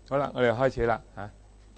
好啦，我哋開始啦嚇。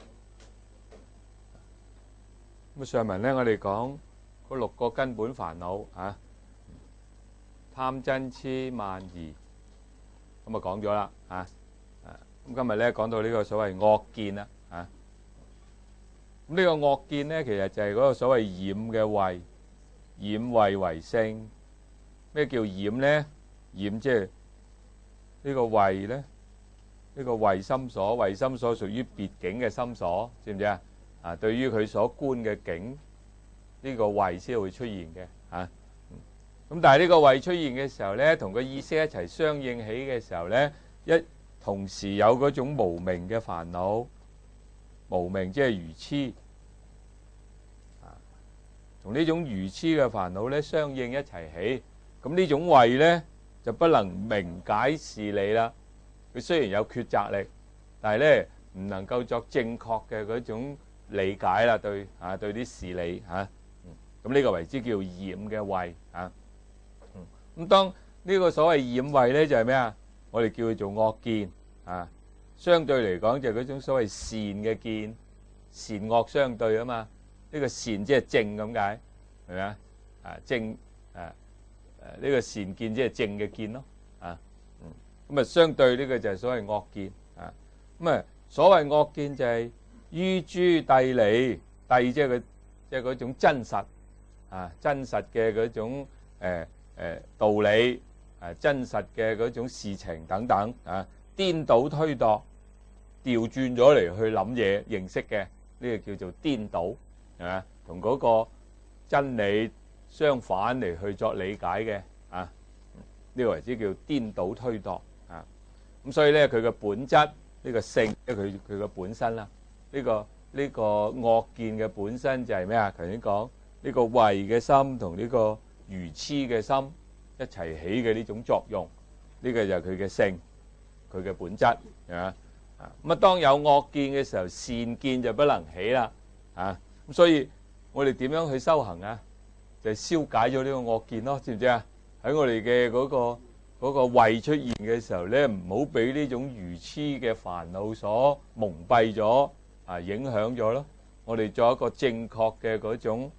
咁上文咧，我哋講嗰6個根本煩惱嚇，貪嗔痴慢疑，咁啊講咗啦嚇。咁今日咧講到呢個所謂惡見啦嚇。咁呢個惡見咧，其實就係嗰個所謂染嘅慧，染慧為性。咩叫染咧？染即係呢個慧咧。呢個慧心所，慧心所屬於別境嘅心所，知唔知啊？啊，對於佢所觀嘅境，呢個慧先會出現嘅嚇。咁但係呢個慧出現嘅時候咧，同個意識一齊相應起嘅時候咧，同時有嗰種無明嘅煩惱，無明即係愚痴啊。同呢種愚痴嘅煩惱咧相應一齊起，咁呢種慧咧就不能明解事理啦。佢雖然有抉擇力，但係咧唔能夠作正確嘅嗰種理解啦，對啲事理嚇。咁呢個為之叫染嘅慧嚇。咁當呢個所謂染慧咧，就係咩啊？我哋叫佢做惡見啊。相對嚟講就係嗰種所謂善嘅見，善惡相對啊嘛。呢個善即係正咁解，係咪啊？正呢個善見即係正嘅見咯啊。咁啊，相對呢個就係所謂惡見啊。咁啊，所謂惡見就係於諸諦理，諦即係嗰種真實啊，真實嘅嗰種道理啊，真實嘅嗰種事情等等啊，顛倒推度，調轉咗嚟去諗嘢認識嘅，呢個叫做顛倒，係咪？同嗰個真理相反嚟去作理解嘅啊，呢個為之叫顛倒推度。咁所以咧，佢嘅本質呢個性，即係佢嘅本身啦。呢個惡見嘅本身就係咩啊？頭先講呢個慧嘅心同呢個愚痴嘅心一齊起嘅呢種作用，呢個就係佢嘅性，佢嘅本質係嘛？咁啊，當有惡見嘅時候，善見就不能起啦。咁所以我哋點樣去修行啊？就係消解咗呢個惡見咯，知唔知啊？喺我哋嘅嗰個慧出現嘅時候咧，唔好俾呢種愚痴嘅煩惱所蒙蔽咗啊，影響咗咯。我哋做一個正確嘅嗰種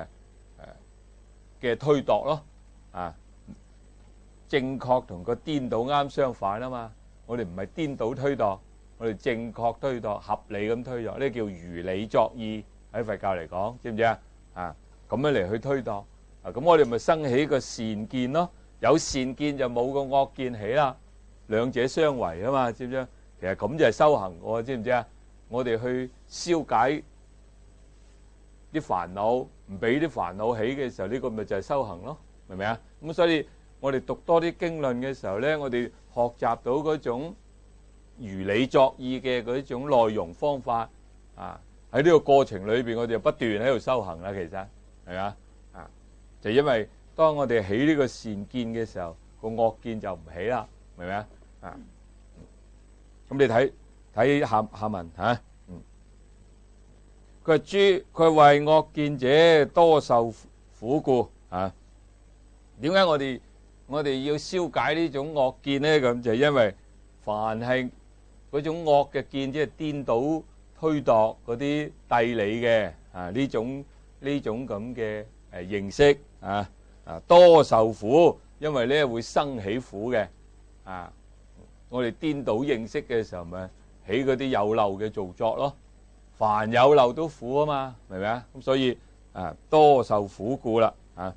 嘅推度咯啊，正確同個顛倒啱相反啊嘛。我哋唔係顛倒推度，我哋正確推度，合理咁推度，呢叫如理作意。喺佛教嚟講，知唔知啊？咁樣嚟去推度啊，咁我哋咪生起個善見咯。有善見就冇個惡見起啦，兩者相違啊嘛，知唔知啊？其實咁就係修行喎，知唔知啊？我哋去消解啲煩惱，唔俾啲煩惱起嘅時候，呢個咪就係修行咯，明唔明啊？咁所以我哋讀多啲經論嘅時候咧，我哋學習到嗰種如理作意嘅嗰種內容方法啊，喺呢個過程裏邊，我哋就不斷喺度修行啦。其實係咪啊？就因為當我哋起呢個善見嘅時候，個惡見就唔起啦，明唔明啊？咁你睇下文嚇，佢話佢為惡見者多受苦故啊。點解我哋要消解呢種惡見咧？咁就因為凡係嗰種惡嘅見，即係顛倒推度嗰啲諦理嘅呢種咁嘅認識啊。多受苦，因為咧會生起苦嘅啊。我哋顛倒認識嘅時候，咪起嗰啲有漏嘅造作咯。凡有漏都苦啊嘛，明唔明啊？咁所以多受苦故啦啊。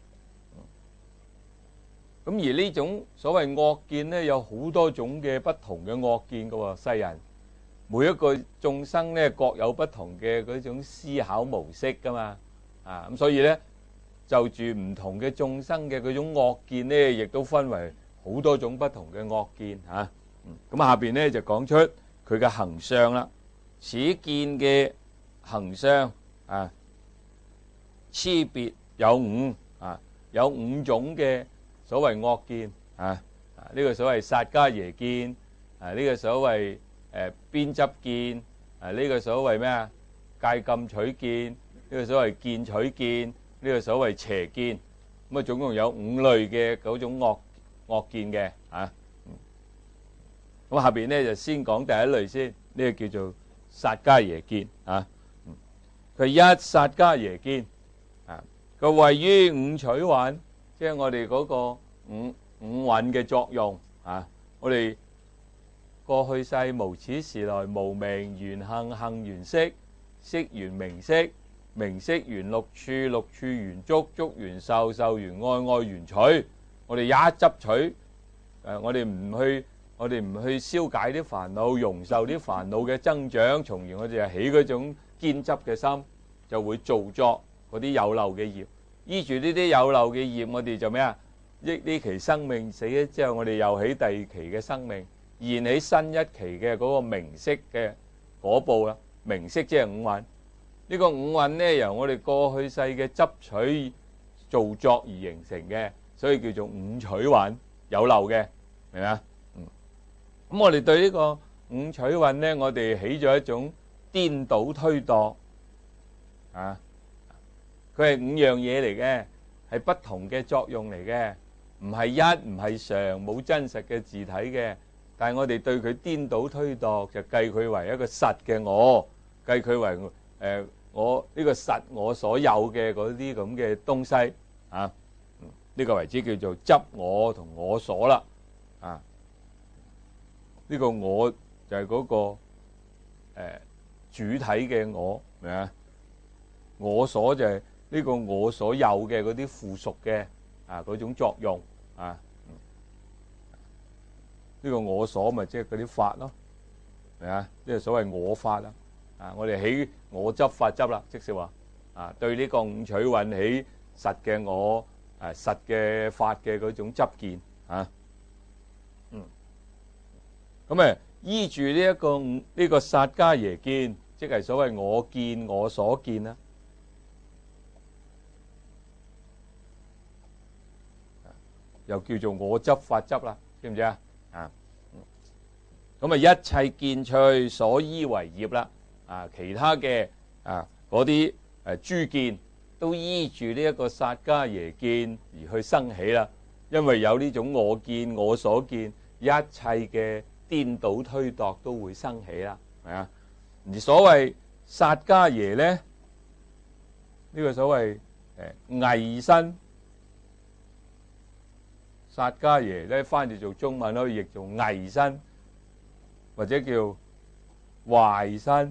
咁而呢種所謂惡見咧，有好多種嘅不同嘅惡見㗎喎。世人每一個眾生咧，各有不同嘅嗰種思考模式㗎嘛。咁所以咧，就住唔同嘅眾生嘅嗰種惡見咧，亦都分為好多種不同嘅惡見嚇。咁下邊咧就講出佢嘅行相啦。此見嘅行相差別有五有五種嘅所謂惡見呢個所謂薩迦耶見呢個所謂邊執見呢個所謂咩啊？戒禁取見呢個所謂見取見。呢個所謂邪見，咁總共有五類嘅嗰種惡見嘅咁下邊咧就先講第一類先， 呢個叫做薩迦耶見啊。佢一薩迦耶見啊，佢位於五取蘊，即係我哋嗰個五蘊嘅作用啊。我哋過去世無始時來無明緣行，行緣識，識緣名色，名色緣六處，六處緣觸，觸緣受，受緣愛，愛緣取。我哋一執取，我哋唔去消解啲煩惱，容受啲煩惱嘅增長，從而我哋就起嗰種堅執嘅心，就會造作嗰啲有漏嘅業。依住呢啲有漏嘅業，我哋就咩啊？呢期生命死咗之後，我哋又起第二期嘅生命，現起新一期嘅嗰個名色嘅果報啦。名色即係五蘊，呢個五蘊呢，由我哋過去世嘅執取造作而形成嘅，所以叫做五取蘊，有漏嘅，明嘛？咁我哋對呢個五取蘊呢，我哋起咗一種顛倒推度啊，佢係五樣嘢嚟嘅，係不同嘅作用嚟嘅，唔係一唔係常，冇真實嘅自體嘅。但係我哋對佢顛倒推度，就計佢為一個實嘅我，計佢為我呢個實我所有嘅嗰啲咁嘅東西啊，呢個為之叫做執我同我所啦啊。呢個我就係嗰個主體嘅我，明啊？我所就係呢個我所有嘅嗰啲附屬嘅嗰種作用啊。呢個我所咪即係嗰啲法咯，明啊？即係所謂我法啦。啊，我哋起我執法執啦，即是話啊，對呢個五取蘊起實嘅我實嘅法嘅嗰種執見啊。咁依住呢個薩迦耶見，即係所謂我見我所見啦，又叫做我執法執啦，知唔知啊？咁一切見趣所依為業啦，其他嘅嗰啲諸見都依住呢一個薩迦耶見而去生起啦，因為有呢種我見我所見，一切嘅顛倒推度都會生起啦，係啊。而所謂薩迦耶咧，呢個所謂偽身，薩迦耶咧翻譯做中文可以譯做偽身，或者叫壞身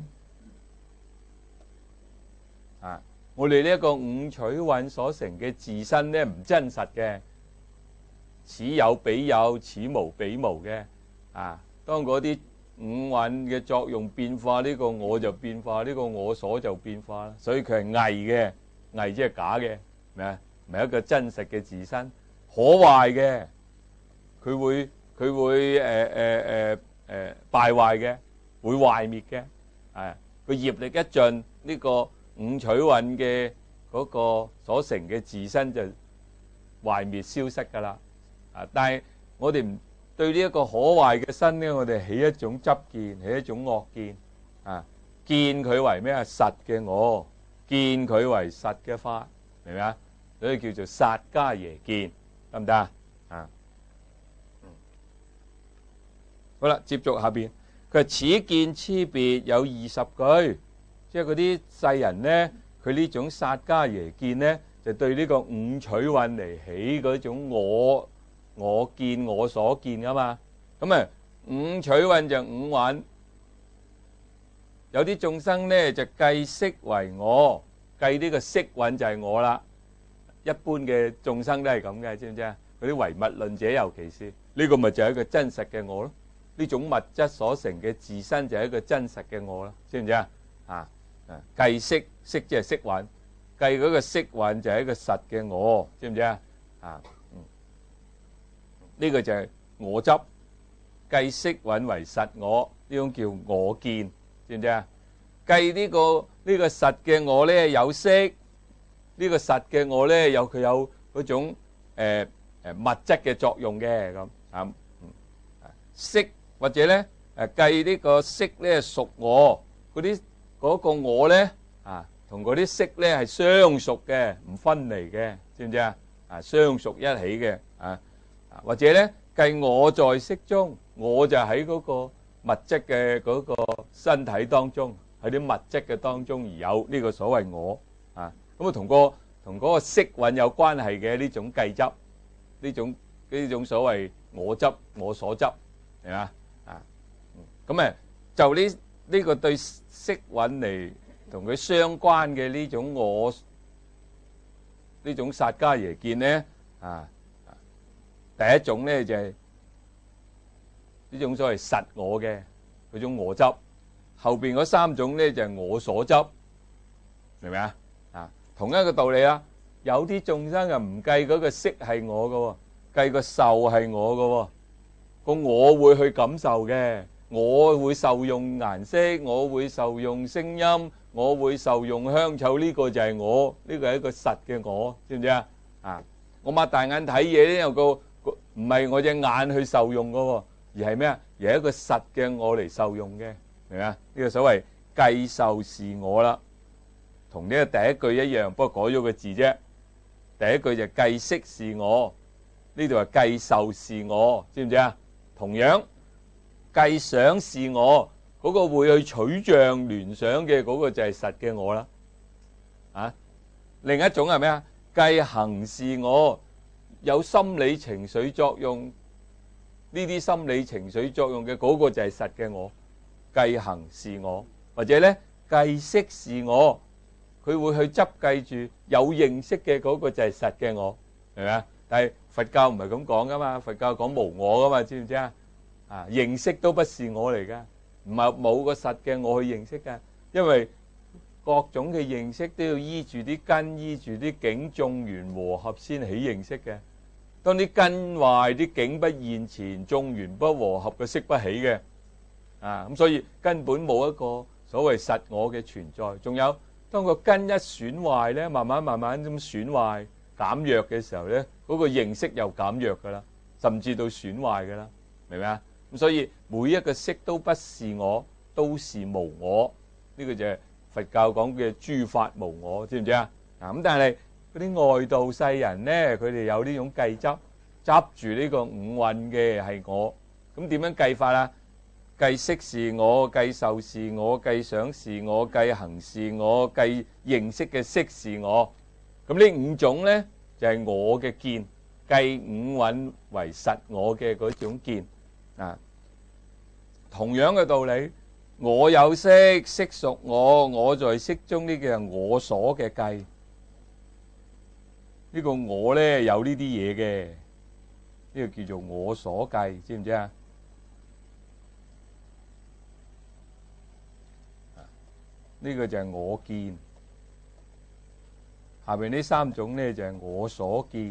啊。我哋呢一個五取蘊所成嘅自身咧，唔真實嘅，此有彼有，此無彼無嘅啊。當嗰啲五蘊嘅作用變化，呢個我就變化，呢個我所就變化啦。所以佢係偽嘅，偽即係假嘅，明啊？唔係一個真實嘅自身，可壞嘅，佢會敗壞嘅，會壞滅嘅。個業力一盡，呢個五取蘊嘅嗰個所成嘅自身就壞滅消失㗎啦。但係我哋唔對呢一個可壞嘅身咧，我哋起一種執見，起一種惡見見佢為咩啊？實嘅我，見佢為實嘅法，明唔明啊？所以叫做薩迦耶見，得唔得啊？好啦，接續下邊，佢話此見差別有20句，即係嗰啲世人咧，佢呢種薩迦耶見咧，就對呢個五取蘊嚟起嗰種我見我所見噶嘛。咁五取蘊就五蘊，有啲眾生咧就計色為我，計呢個色蘊就係我啦。一般嘅眾生都係咁嘅，知唔知啊？嗰啲唯物論者尤其是呢個咪就係一個真實嘅我咯。呢種物質所成嘅自身就係一個真實嘅我啦，知唔知啊？計色，色即係色蘊，計嗰個色蘊就係一個實嘅我，知唔知啊？呢個就係我執，計色蘊為實我，呢種叫我見，知唔知啊？計呢個實嘅我咧有色，呢個實嘅我咧有嗰種物質嘅作用嘅咁色或者咧計呢個色咧屬我，嗰個我咧同嗰啲色咧係相屬嘅，唔分離嘅，知唔知啊？相屬一起嘅或者咧計我在色中，我就喺嗰個物質嘅嗰個身體當中，喺啲物質嘅當中而有呢個所謂我啊。咁啊同嗰個色蘊有關係嘅呢種計執，呢種所謂我執我所執，係嘛啊？咁就呢個對色蘊嚟同佢相關嘅呢種我，呢種薩迦耶見咧啊，第一種咧就係呢種所謂實我嘅嗰種我執，後邊嗰三種咧就係我所執，明唔明啊？啊，同一個道理啦。有啲眾生啊唔計嗰個色係我嘅，計個受係我嘅，個我會去感受嘅，我會受用顏色，我會受用聲音，我會受用香臭，呢個就係我，呢個係一個實嘅我，知唔知啊？啊，我擘大眼睇嘢咧，有個唔係我隻眼去受用嘅，而係咩啊？而係一個實嘅我嚟受用嘅，明唔明啊？呢個所謂計受是我啦，同呢個第一句一樣，不過改咗個字啫。第一句就計色是我，呢度係計受是我，知唔知啊？同樣計想是我，嗰個會去取像聯想嘅嗰個就係實嘅我啦。啊，另一種係咩啊？計行是我，有心理情緒作用，呢啲心理情緒作用嘅嗰個就係實嘅我，計行是我，或者咧計識是我。佢會去執計住有認識嘅嗰個就係實嘅我，係咪啊？但係佛教唔係咁講噶嘛，佛教講無我噶嘛，知唔知啊？啊，認識都不是我嚟噶，唔係冇個實嘅我去認識噶，因為各種嘅認識都要依住啲根，依住啲境，眾緣和合先起認識嘅。當啲根壞，啲境不現前，眾緣不和合嘅識不起嘅。啊，咁所以根本冇一個所謂實我嘅存在。仲有，當個根一損壞咧，慢慢咁損壞減弱嘅時候咧，嗰個認識又減弱噶啦，甚至到損壞噶啦，明唔明啊？咁所以每一個識都不是我，都是無我，呢個就係佛教講嘅諸法無我，知唔知啊？咁但係嗰啲外道世人咧，佢哋有呢種計執住呢個五蘊嘅係我，咁點樣計法啊？計色是我，計受是我，計想是我，計行是我，計認識嘅識是我。咁呢五種呢，就係我嘅見，計五蘊為實我嘅嗰種見。啊，同樣嘅道理，我有色，色屬我，我在色中呢個係我所嘅計。呢個我呢，有呢啲嘢嘅，呢個叫做我所計，知唔知啊？呢個就係我見，下邊呢三種呢就係我所見，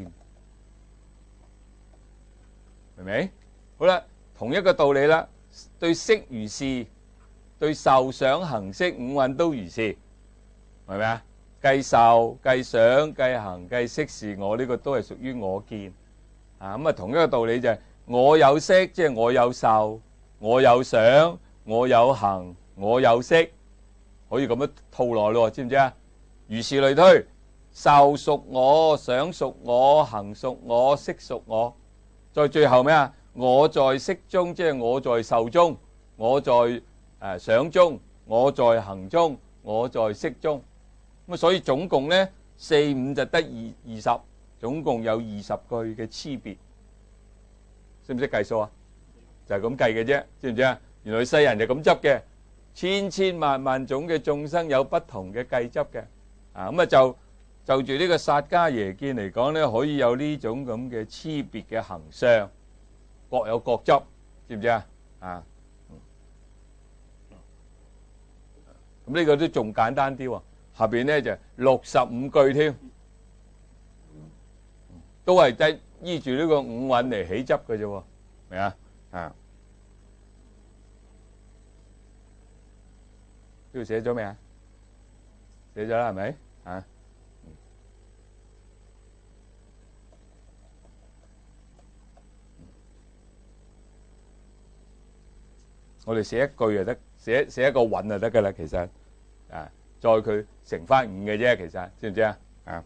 明唔明？好啦，同一個道理啦，對色如是，對受想行識五蘊都如是，係咪啊？計受、計想、計行、計識是我，呢個都係屬於我見。啊，咁啊同一個道理就係我有色，即係我有受，我有想，我有行，我有識。可以咁樣套落咯，知唔知啊？如是類推，受屬我，想屬我，行屬我，識屬我。再最後咩啊？我在識中，即係我在受中，我在想中，我在行中，我在識中。咁所以總共呢4、5就得20，總共有20句嘅差別。識唔識計數啊？就係咁計嘅啫，知唔知啊？原來世人就咁執嘅。千千萬萬種嘅眾生有不同嘅計執嘅，啊咁啊就住呢個薩迦耶見嚟講咧，可以有呢種咁嘅差別嘅行相，各有各執，知唔知啊？啊，咁呢個都仲簡單啲喎，下邊咧就65句添，都係即依住呢個五蘊嚟起執嘅啫喎，明啊？啊。呢度寫咗未啊？寫咗啦，係咪啊？我哋寫一句就得，寫一個韻就得噶啦。其實啊，再佢乘翻5嘅啫。其實知唔知啊？啊，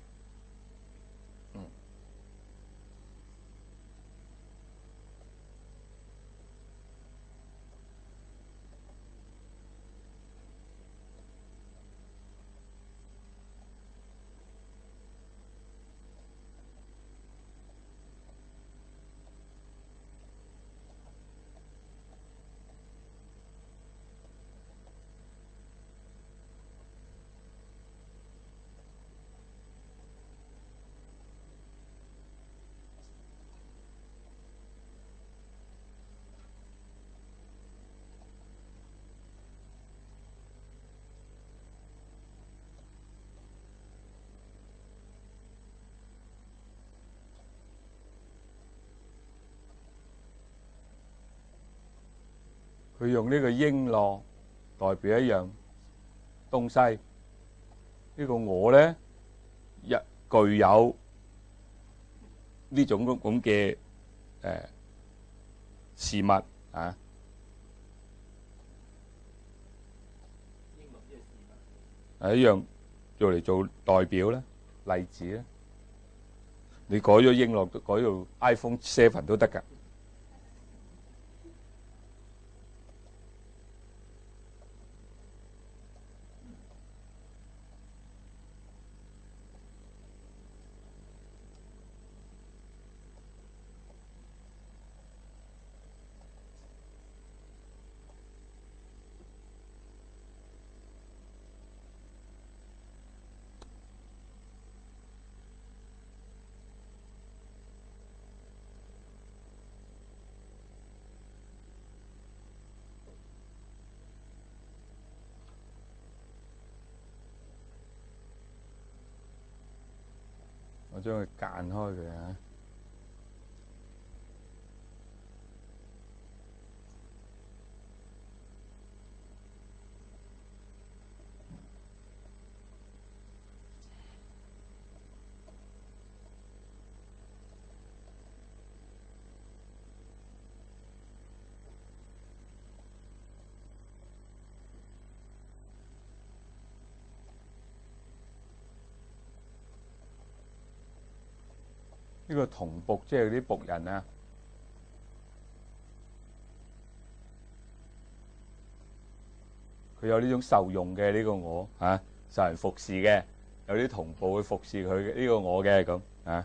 佢用呢個應樂代表一樣東西。呢個我咧具有呢種咁嘅事物啊，係一樣做嚟做代表咧，例子咧。你改咗應樂，改到 iPhone 7都得㗎。我將佢間開佢啊！呢個同僕即係啲僕人啊，佢有呢種受用嘅呢個我啊，受人服侍嘅，有啲同僕去服侍佢嘅呢個我嘅咁啊。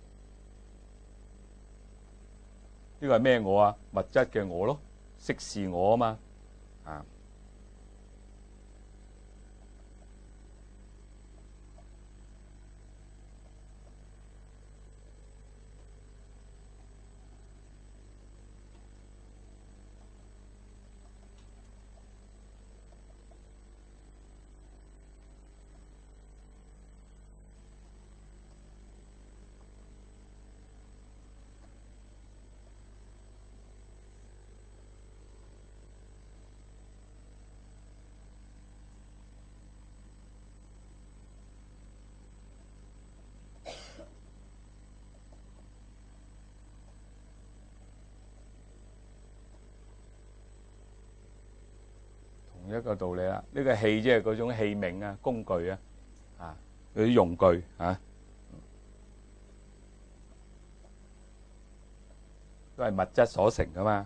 呢個係咩我啊？物質嘅我咯，識事我啊嘛啊。同一個道理啦，呢個器即係嗰種器皿啊、工具啊，啊嗰啲用具啊，都係物質所成噶嘛。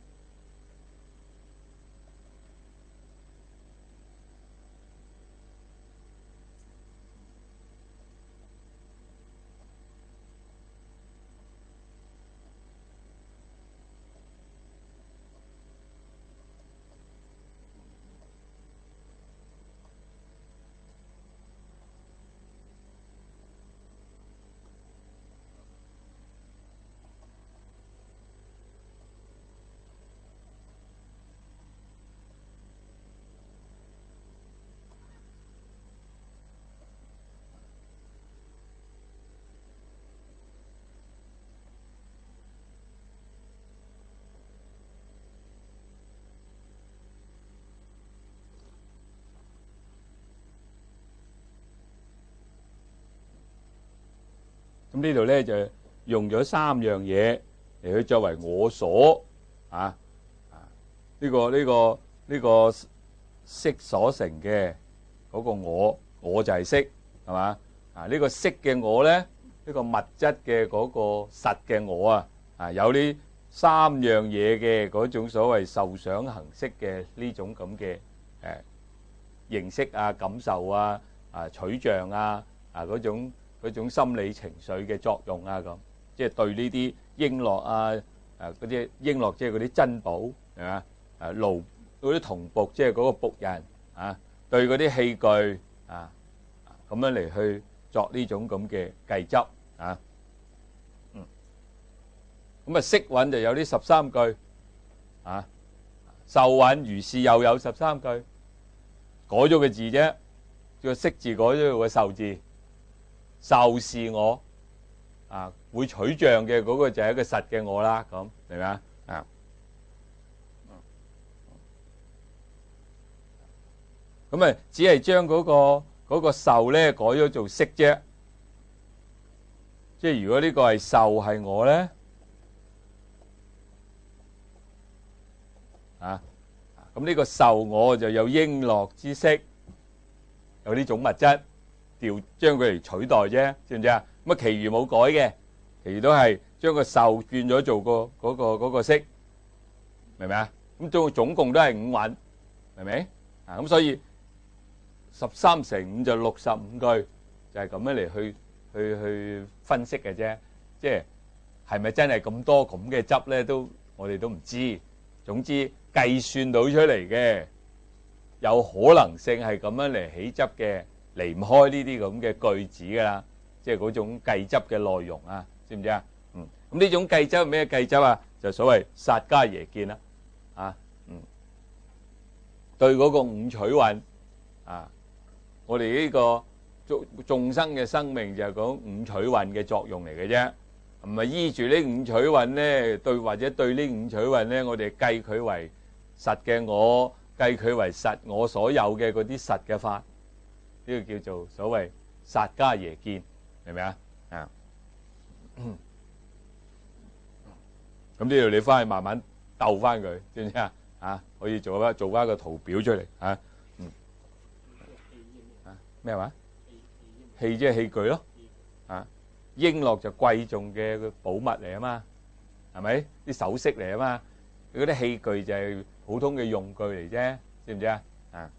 咁呢度咧就用咗3樣嘢嚟去作為我所啊呢個識所成嘅嗰個我就係識係嘛啊？呢個識嘅我咧，呢個物質嘅嗰個實嘅我啊有呢3樣嘢嘅嗰種所謂受想行識嘅呢種咁嘅認識啊、感受啊、取像啊嗰種心理情緒嘅作用啊，咁即係對呢啲應樂啊嗰啲應樂即係嗰啲珍寶係嘛奴嗰啲同僕即係嗰個僕人啊，對嗰啲器具啊咁樣嚟去作呢種咁嘅計執啊。咁啊色蘊就有呢13句啊，受蘊如是又有13句，改咗個字啫，個色字改咗個受字。受是我啊，會取像嘅嗰個就係一個實嘅我啦，咁明唔明啊？ 咁啊只係將嗰個受咧改咗做識啫。即係如果呢個係受係我咧，咁呢個受我就有應樂之識，有呢種物質，將佢嚟取代啫，知唔知啊？咁啊，其餘冇改嘅，其餘都係將個受轉咗做嗰個識，明唔明啊？咁總共都係五蘊，明唔明？咁所以13乘5就65句，就係咁樣嚟去分析嘅啫。即係係咪真係咁多咁嘅汁咧？我哋都唔知。總之計算到出嚟嘅，有可能性係咁樣嚟起汁嘅，離唔開呢啲咁嘅句子噶啦。即係嗰種計汁嘅內容啊，知唔知啊？咁呢種計汁係咩計汁啊？就所謂薩迦耶見啦。對嗰個五取蘊我哋呢個眾生嘅生命就係講五取蘊嘅作用嚟嘅啫，唔係依住呢五取蘊咧或者對呢五取蘊咧，我哋計佢為實嘅我，計佢為實我所有嘅嗰啲實嘅法，呢個叫做所謂薩迦耶見，明唔明啊？咁呢度你翻去慢慢鬥翻佢，知唔知啊？可以做翻個圖表出嚟咩話？器即係器具咯，瓔珞就貴重嘅寶物嚟啊嘛，係咪？啲首飾嚟啊嘛，嗰啲器具就係普通嘅用具嚟啫，知唔知啊？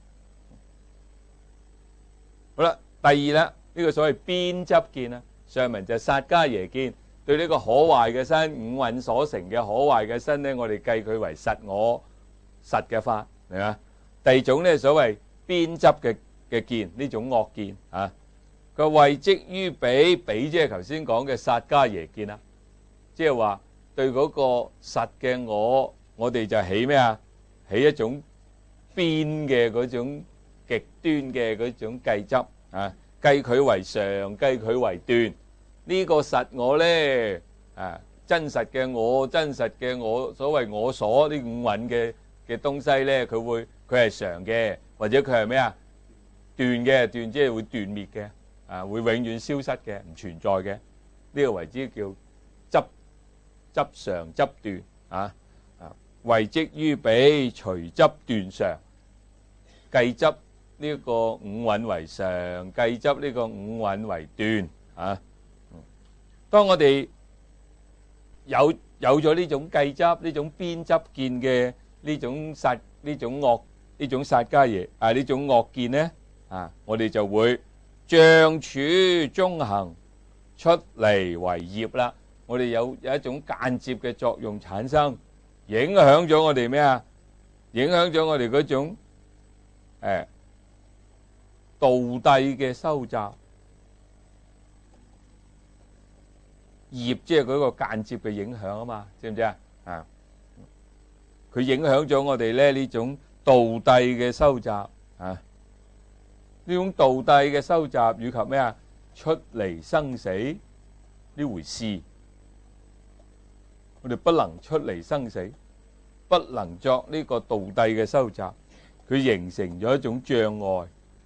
好啦，第二啦，呢個所謂邊執見啊，上文就薩迦耶見，對呢個可壞嘅身，五蘊所成嘅可壞嘅身咧，我哋計佢為實我實嘅法，明嘛？第二種咧，所謂邊執嘅見，呢種惡見佢謂即於彼即係頭先講嘅薩迦耶見啦，即係話對嗰個實嘅我哋就起咩啊？起一種邊嘅嗰種極端嘅嗰種計執計佢為常，計佢為斷。呢個實我咧真實嘅我，真實嘅我，所謂我所呢五蘊嘅東西咧，佢係常嘅，或者佢係咩啊？斷嘅，斷即係會斷滅嘅。會永遠消失嘅，唔存在嘅，呢個為之叫執常執斷謂即於彼隨執斷常，計執呢個五蘊為常，計執呢個五蘊為斷當我哋有咗呢種計執、呢種邊執見嘅呢種薩迦耶呢種惡見咧我哋就會像處中行出離為業啦，我哋有一種間接嘅作用產生，影響咗我哋咩啊？影響咗我哋嗰種道諦嘅收集，業即係嗰個間接嘅影響啊嘛，知唔知啊？佢影響咗我哋咧呢種道諦嘅收集呢種道諦嘅收集以及咩啊？出離生死呢回事，我哋不能出離生死，不能作呢個道諦嘅收集，佢形成咗一種障礙。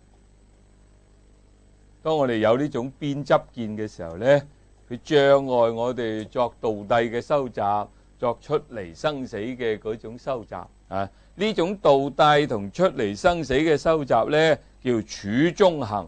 當我哋有呢種邊執見嘅時候咧，佢障礙我哋作道諦嘅收集，作出離生死嘅嗰種收集呢種道諦同出離生死嘅收集咧，叫處中行。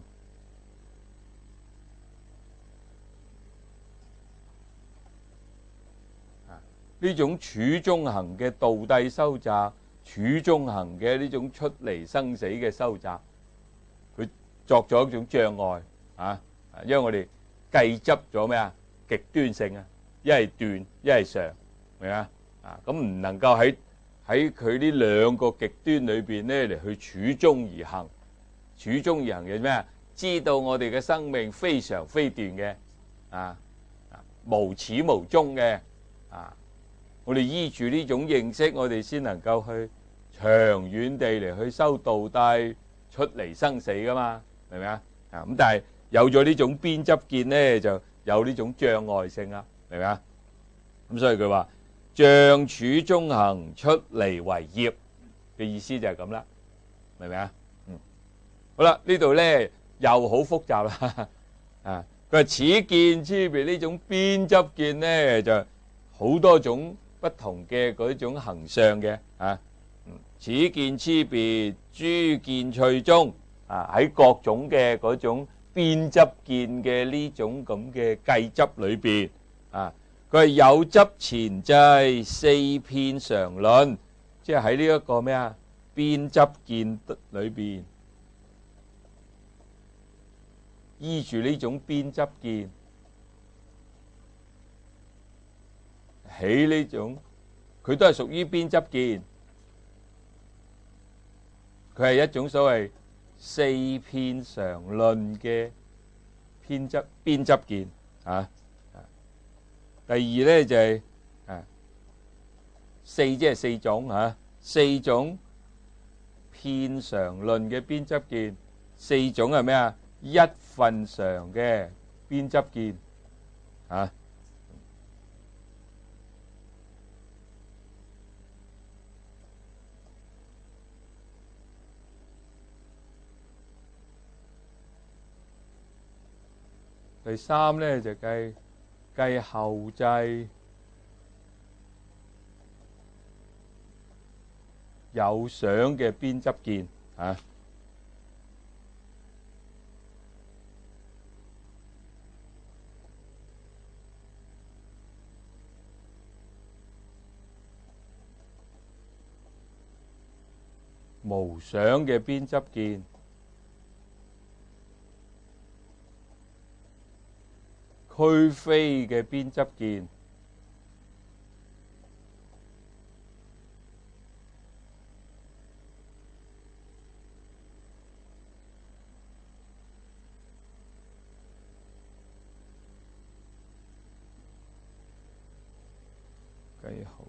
呢種處中行嘅道諦收集，處中行嘅呢種出離生死嘅收集，佢作咗一種障礙因為我哋計執咗咩啊？極端性一係斷，一係常，明啊？咁唔能夠喺佢呢兩個極端裏邊咧嚟去處中而行。處中而行嘅咩啊？知道我哋嘅生命非常非斷嘅無始無終嘅我哋依住呢種認識，我哋先能夠去長遠地嚟去修道諦，出離生死噶嘛，明唔明啊？咁但係有咗呢種邊執見咧，就有呢種障礙性啦，明唔明啊？咁所以佢話像處中行出離為業嘅意思就係咁啦，明唔明啊？ 好啦，呢度咧又好複雜啦。啊，佢話此見差別呢種邊執見咧，就好多種不同嘅嗰種行相嘅。啊，此見差別諸見趣中，啊喺各種嘅嗰種邊執見嘅呢種咁嘅計執裏邊，啊，佢係有執前際四遍常論，即係喺呢一個咩啊邊執見裏邊，依住呢種邊執見起呢種，佢都係屬於邊執見，佢係一種所謂四遍常論嘅邊執見。啊，第二咧就係四，即係四種嚇，四種遍常論嘅邊執見，四種係咩啊？一分常嘅邊執見。啊，第三咧就計後際有想嘅邊執見。啊，無想嘅邊執見，俱非嘅邊執見，計後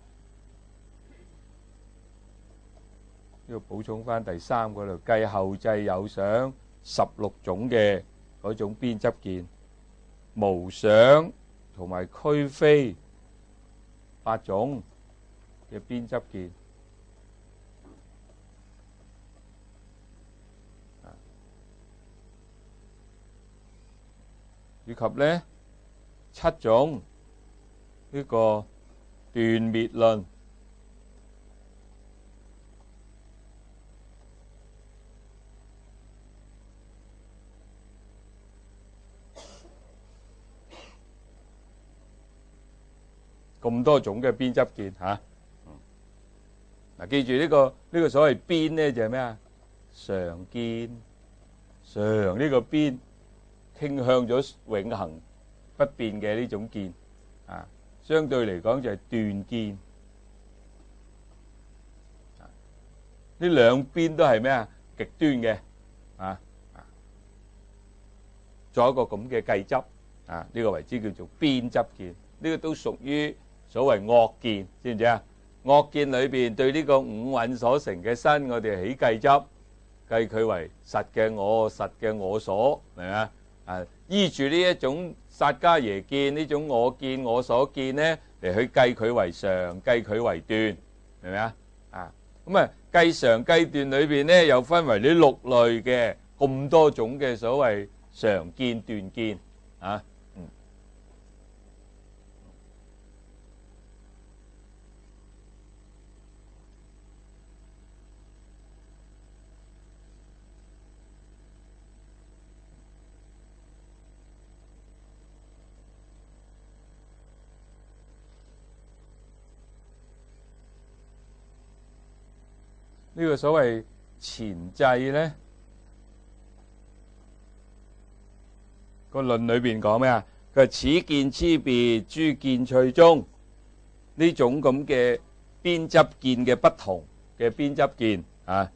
要補充翻第三嗰度，計後際有想16種嘅嗰種邊執見，無想同埋俱非8種嘅邊執見。以及呢7種呢個斷滅論。咁多種嘅邊執見嚇，嗱，記住呢個所謂邊咧就係咩啊？常見，常呢個邊傾向咗永恆不變嘅呢種見啊，相對嚟講就係斷見。呢兩邊都係咩啊？極端嘅啊，做一個咁嘅計執啊，呢個為之叫做邊執見。呢個都屬於所謂惡見，知唔知啊？惡見裏邊對呢個五蘊所成嘅身，我哋起計執，計佢為實嘅我，實嘅我所，明唔明啊？啊，依住呢一種薩迦耶見，呢種我見我所見咧，嚟去計佢為常，計佢為斷，明唔明啊？啊，咁啊計常計斷裏邊咧，又分為呢6類嘅咁多種嘅所謂常見斷見啊。呢個所謂前際咧，個論裏邊講咩啊？佢話此見差別諸見趣中，呢種咁嘅邊執見嘅不同嘅邊執見啊，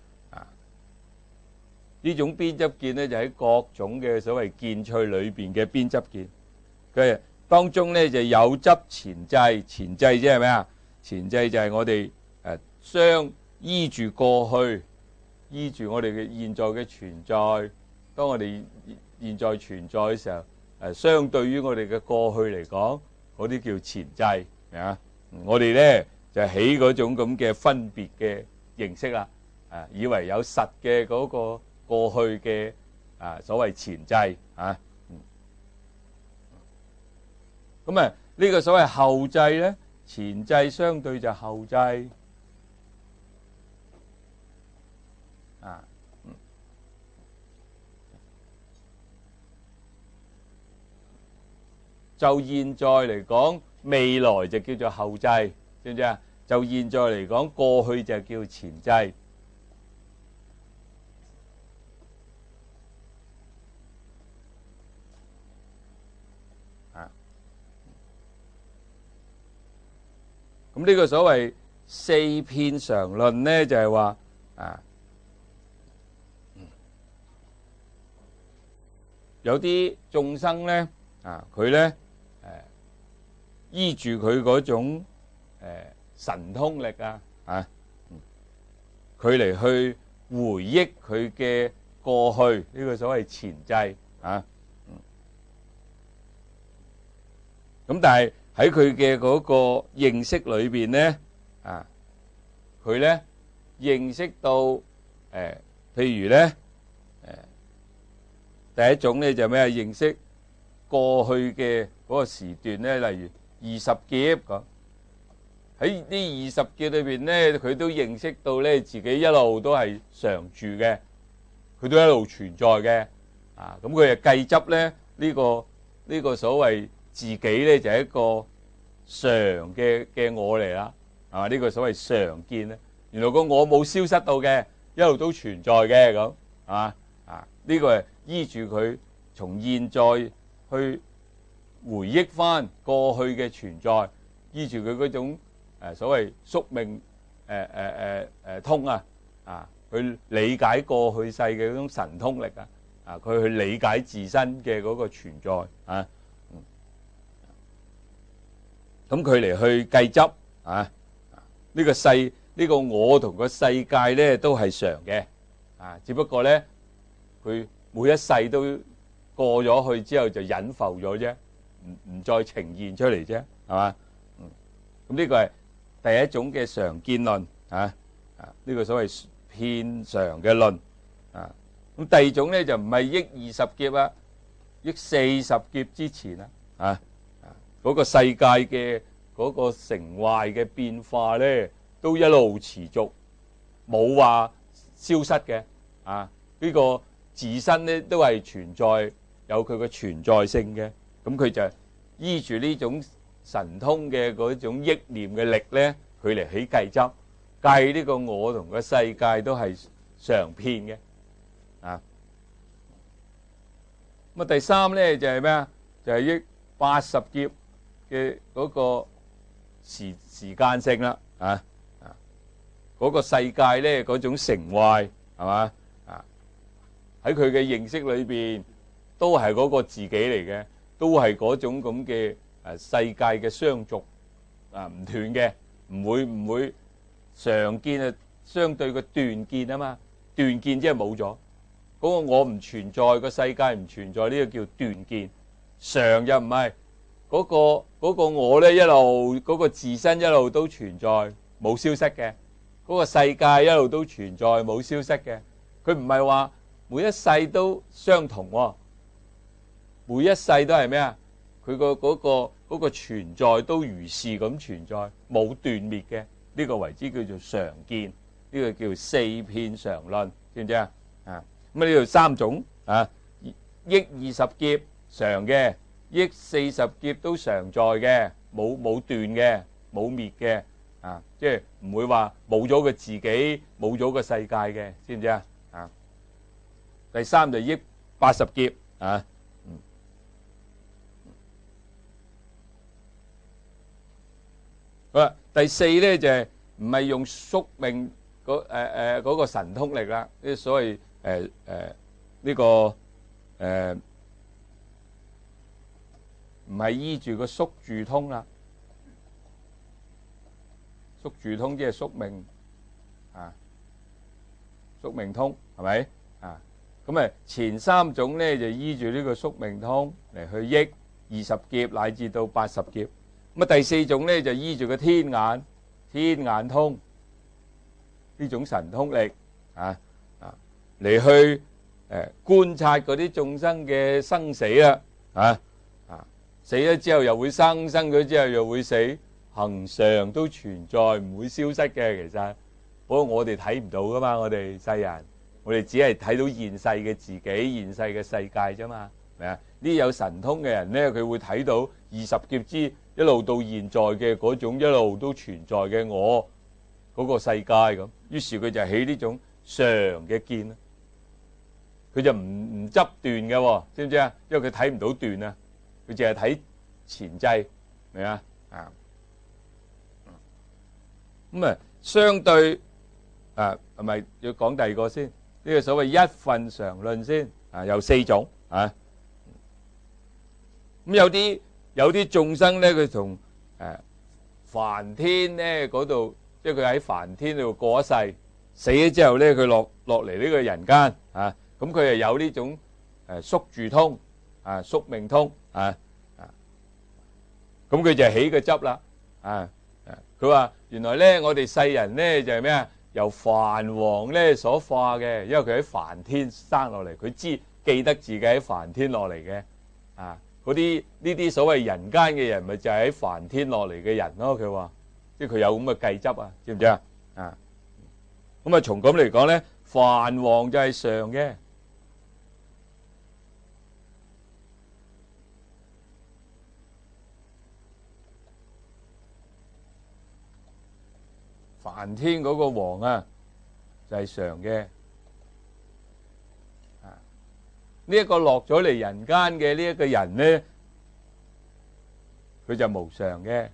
呢種邊執見咧就喺各種嘅所謂見趣裏邊嘅邊執見。佢當中咧就有執前際，前際即係咩啊？前際就係我哋相依住過去，依住我哋嘅現在嘅存在。當我哋現在存在嘅時候，相對於我哋嘅過去嚟講，嗰啲叫前際啊。我哋咧就起嗰種咁嘅分別嘅認識啦，以為有實嘅嗰個過去嘅所謂前際啊。咁呢個所謂後際咧，前際相對就後際啊。就現在嚟講，未來就叫做後際，知唔知啊？就現在嚟講，過去就叫前際。咁呢個所謂四遍常論咧，就係話有啲眾生咧佢咧依住佢嗰種神通力佢嚟去回憶佢嘅過去，呢個所謂前際咁但係喺佢嘅嗰個認識裏邊咧佢咧認識到譬如咧第一種咧就咩認識過去嘅嗰個時段咧，例如20劫咁。喺呢20劫裏邊咧，佢都認識到咧自己一路都係常住嘅，佢都一路存在嘅。咁佢就計執咧呢個所謂自己咧就係一個常嘅我嚟啦，係嘛？呢個所謂常見咧，原來個我冇消失到嘅，一路都存在嘅咁，係嘛？呢個係依住佢從現在去回憶翻過去嘅存在，依住佢嗰種所謂宿命通去理解過去世嘅嗰種神通力佢去理解自身嘅嗰個存在咁佢嚟去計執呢個我同個世界咧都係常嘅只不過咧佢每一世都過咗去之後就隱浮咗啫，唔再呈現出嚟啫，係嘛？咁呢個係第一種嘅常見論呢個所謂遍常嘅論咁第二種咧就唔係憶20劫憶40劫之前嗰個世界嘅嗰個成壞嘅變化咧都一路持續，冇話消失嘅呢個自身咧都係存在，有佢嘅存在性嘅。咁佢就依住呢種神通嘅嗰種憶念嘅力咧，佢嚟起計執，計呢個我同個世界都係常遍嘅咁第三咧就係咩啊？就係憶80劫嘅嗰個時間性啦嗰個世界咧嗰種成壞係嘛喺佢嘅認識裏邊都係嗰個自己嚟嘅，都係嗰種咁嘅世界嘅相續唔斷嘅，唔會常見相對嘅斷見啊嘛，斷見即係冇咗嗰個我唔存在，個世界唔存在，呢個叫斷見。常又唔係嗰個我咧一路嗰個自身一路都存在冇消失嘅，嗰個世界一路都存在冇消失嘅，佢唔係話每一世都相同喎，每一世都係咩啊？佢嗰個存在都如是咁存在，冇斷滅嘅，呢個為之叫做常見，呢個叫四遍常論，知唔知啊？咁呢度三種憶20劫常嘅，憶40劫都常在嘅，冇斷嘅，冇滅嘅即係唔會話冇咗個自己，冇咗個世界嘅，知唔知啊？第三就憶80劫好啦，第四咧就係唔係用宿命嗰個神通力啦，呢所謂呢個唔係依住個宿住通啦，宿住通即係宿命宿命通係咪咁前三種咧就依住呢個宿命通嚟去憶20劫乃至到80劫。咁第四種咧就依住個天眼通呢種神通力嚟去觀察嗰啲眾生嘅生死啦，死咗之後又會生，生咗之後又會死，恒常都存在，唔會消失嘅。其實不過我哋睇唔到噶嘛，我哋世人，我哋只係睇到現世嘅自己，現世嘅世界啫嘛，係咪啊？呢有神通嘅人咧，佢會睇到20劫之一路到現在嘅嗰種一路都存在嘅我嗰個世界咁，於是佢就起呢種常嘅見啦。佢就唔執斷嘅喎，知唔知啊？因為佢睇唔到斷啊，佢淨係睇前際，明啊？咁啊，相對係咪要講第二個先？呢個所謂一分常論先有4種啊。咁有啲眾生咧，佢從梵天咧嗰度，即係佢喺梵天度過一世，死咗之後咧，佢落嚟呢個人間啊。咁佢係有呢種宿住通宿命通咁佢就起個執啦佢話原來咧我哋世人咧就係咩啊？由梵王咧所化嘅，因為佢喺梵天生落嚟，佢記得自己喺梵天落嚟嘅嗰啲呢啲所謂人間嘅人，咪就係喺梵天落嚟嘅人咯。佢話即係佢有咁嘅計執啊，知唔知啊？咁啊從咁嚟講咧，梵王就係常嘅。梵天嗰個王就係常嘅。呢一個落咗嚟人間嘅呢一個人咧，佢就無常嘅。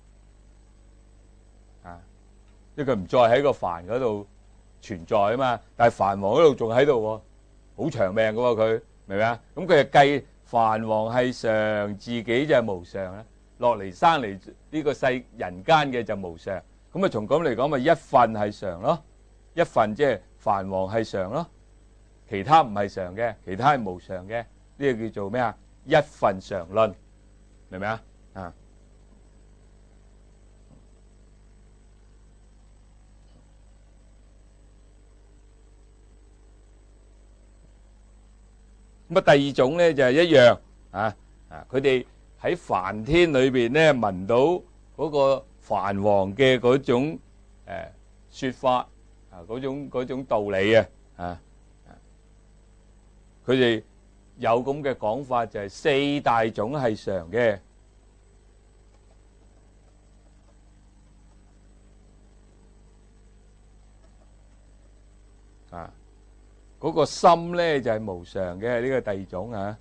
因為佢唔再喺個梵嗰度存在啊嘛，但係梵王嗰度仲喺度喎，好長命噶喎佢，明唔明啊？咁佢就計梵王係常，自己就係無常啦。落嚟生嚟呢個世人間嘅就無常。咁啊，從咁嚟講，咪一分係常咯，一分即係梵王係常咯，其他唔係常嘅，其他係無常嘅，呢個叫做咩啊？一分常論，明唔明啊？咁啊，第二種咧就係一樣佢哋喺梵天裏邊咧聞到嗰個梵王嘅嗰種說法嗰種道理佢哋有咁嘅講法，就係4大種係常嘅嗰個心咧就係無常嘅，呢個第二種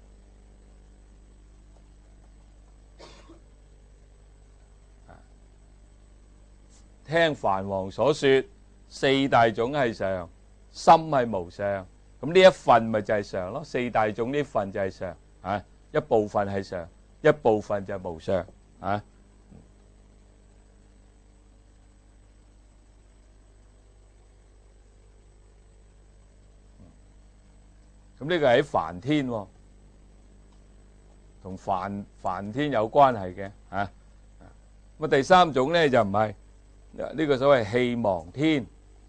聽梵王所說4大種係常，心係無常，咁呢一份咪就係常咯。4大種呢份就係常一部分係常，一部分就係無常咁呢個喺梵天同梵天有關係嘅咁第三種咧就唔係呢個所謂氣亡天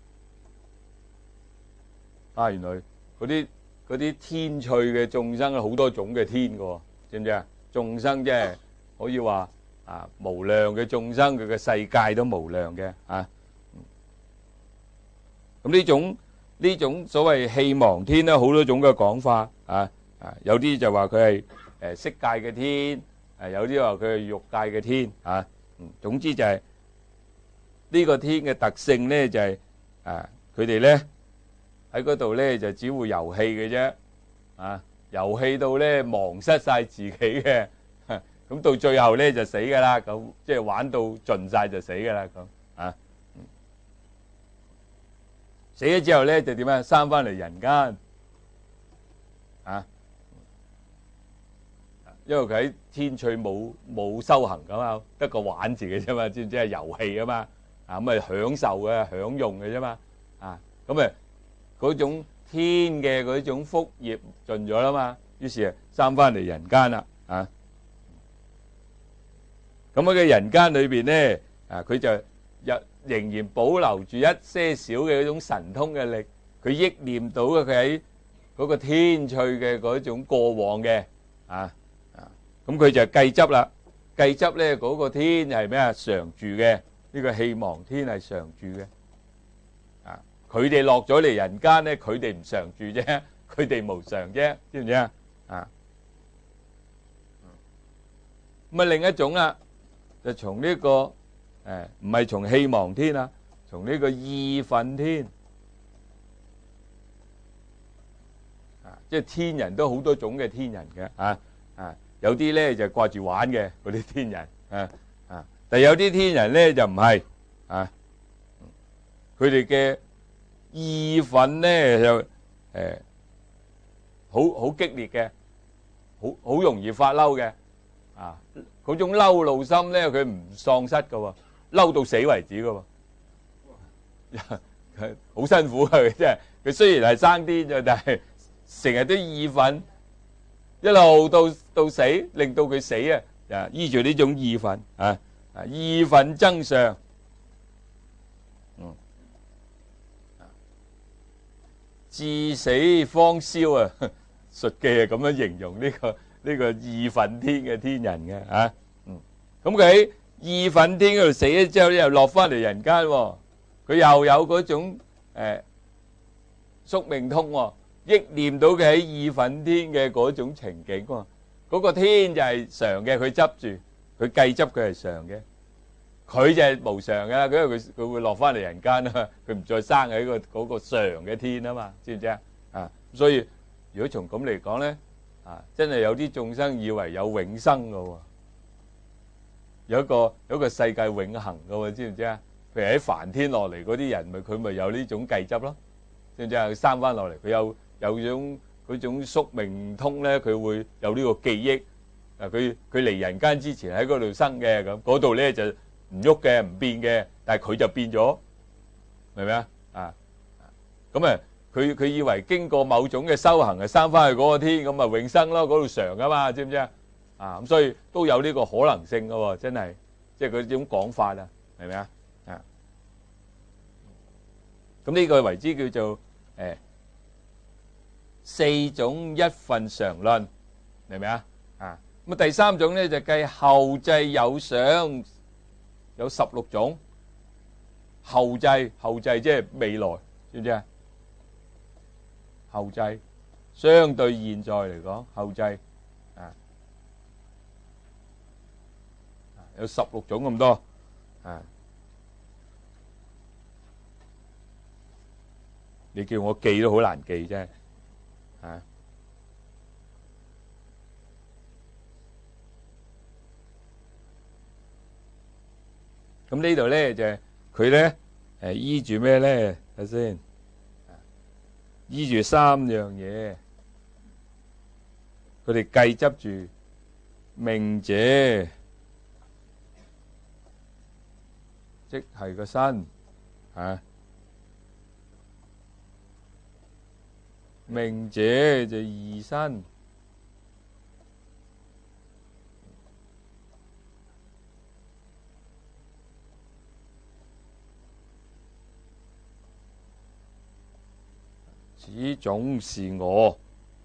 原來嗰啲天趣嘅眾生好多種嘅天㗎，知唔知啊？眾生即係可以話無量嘅眾生，佢嘅世界都無量嘅咁呢種所謂氣亡天咧，好多種嘅講法有啲就話佢係色界嘅天，有啲話佢係欲界嘅天總之就係呢個天嘅特性咧，就係佢哋咧喺嗰度咧就只會遊戲嘅啫遊戲到咧忘失晒自己嘅咁到最後咧就死噶啦，咁即係玩到盡晒就死噶啦咁死咗之後咧就點啊？生翻嚟人間因為佢喺天趣冇修行噶嘛，得個玩字嘅啫嘛，知唔知係遊戲啊嘛咁咪享受嘅享用嘅啫嘛咁咪嗰種天嘅嗰種福業盡咗啦嘛，於是生翻嚟人間啦咁喺個人間裏邊咧佢就仍然保留住一些少嘅嗰種神通嘅力，佢憶念到佢喺嗰個天趣嘅嗰種過往嘅咁佢就計執啦。計執咧嗰個天係咩啊？常住嘅，呢個希望天係常住嘅。佢哋落咗嚟人間咧，佢哋唔常住啫，佢哋無常啫，知唔知啊？咁啊另一種啦，就從呢個唔係從希望天啊，從呢個義憤天即係天人都好多種嘅天人嘅有啲咧就掛住玩嘅嗰啲天人但有啲天人咧就唔係佢哋嘅義憤咧就好激烈嘅，好容易發嬲嘅嗰種嬲怒心咧，佢唔喪失㗎喎，嬲到死為止㗎喎，好辛苦啊！佢真係，佢雖然係生啲啫，但係成日都義憤，一路到死，令到佢死依住呢種義憤義憤增上，至死方消啊！述記係咁樣形容呢個義憤天嘅天人嘅咁佢喺義憤天嗰度死咗之後咧，又落翻嚟人間喎，佢又有嗰種宿命通喎，憶念到佢喺義憤天嘅嗰種情景喎，嗰個天就係常嘅，佢執住，佢計執佢係常嘅，佢就係無常嘅啦，因為佢會落翻嚟人間啊嘛，佢唔再生喺嗰個常嘅天啊嘛，知唔知啊？所以如果從咁嚟講咧，真係有啲眾生以為有永生㗎喎，有一個世界永恆㗎喎，知唔知啊？譬如喺梵天落嚟嗰啲人，佢咪有呢種計執咯，知唔知啊？佢生翻落嚟，佢有嗰種宿命通咧，佢會有呢個記憶。佢嚟人間之前喺嗰度生嘅，咁嗰度咧就唔喐嘅，唔變嘅，但係佢就變咗，明唔明啊？咁佢以為經過某種嘅修行，生翻去嗰個天，咁咪永生咯，嗰度常噶嘛，知唔知啊？咁所以都有呢個可能性噶喎，真係，即係佢呢種講法啊，明唔明啊？咁呢個為之叫做四種一分常論，明唔明啊？咁第三種咧就計後際有想，有16種。後際即係未來，知唔知啊？後際相對現在嚟講，後際有16種咁多你叫我記都好難記啫咁呢度咧就佢咧依住咩咧？睇先，依住3樣嘢，佢哋計執住命者，即係個身命者就異身。此種是我，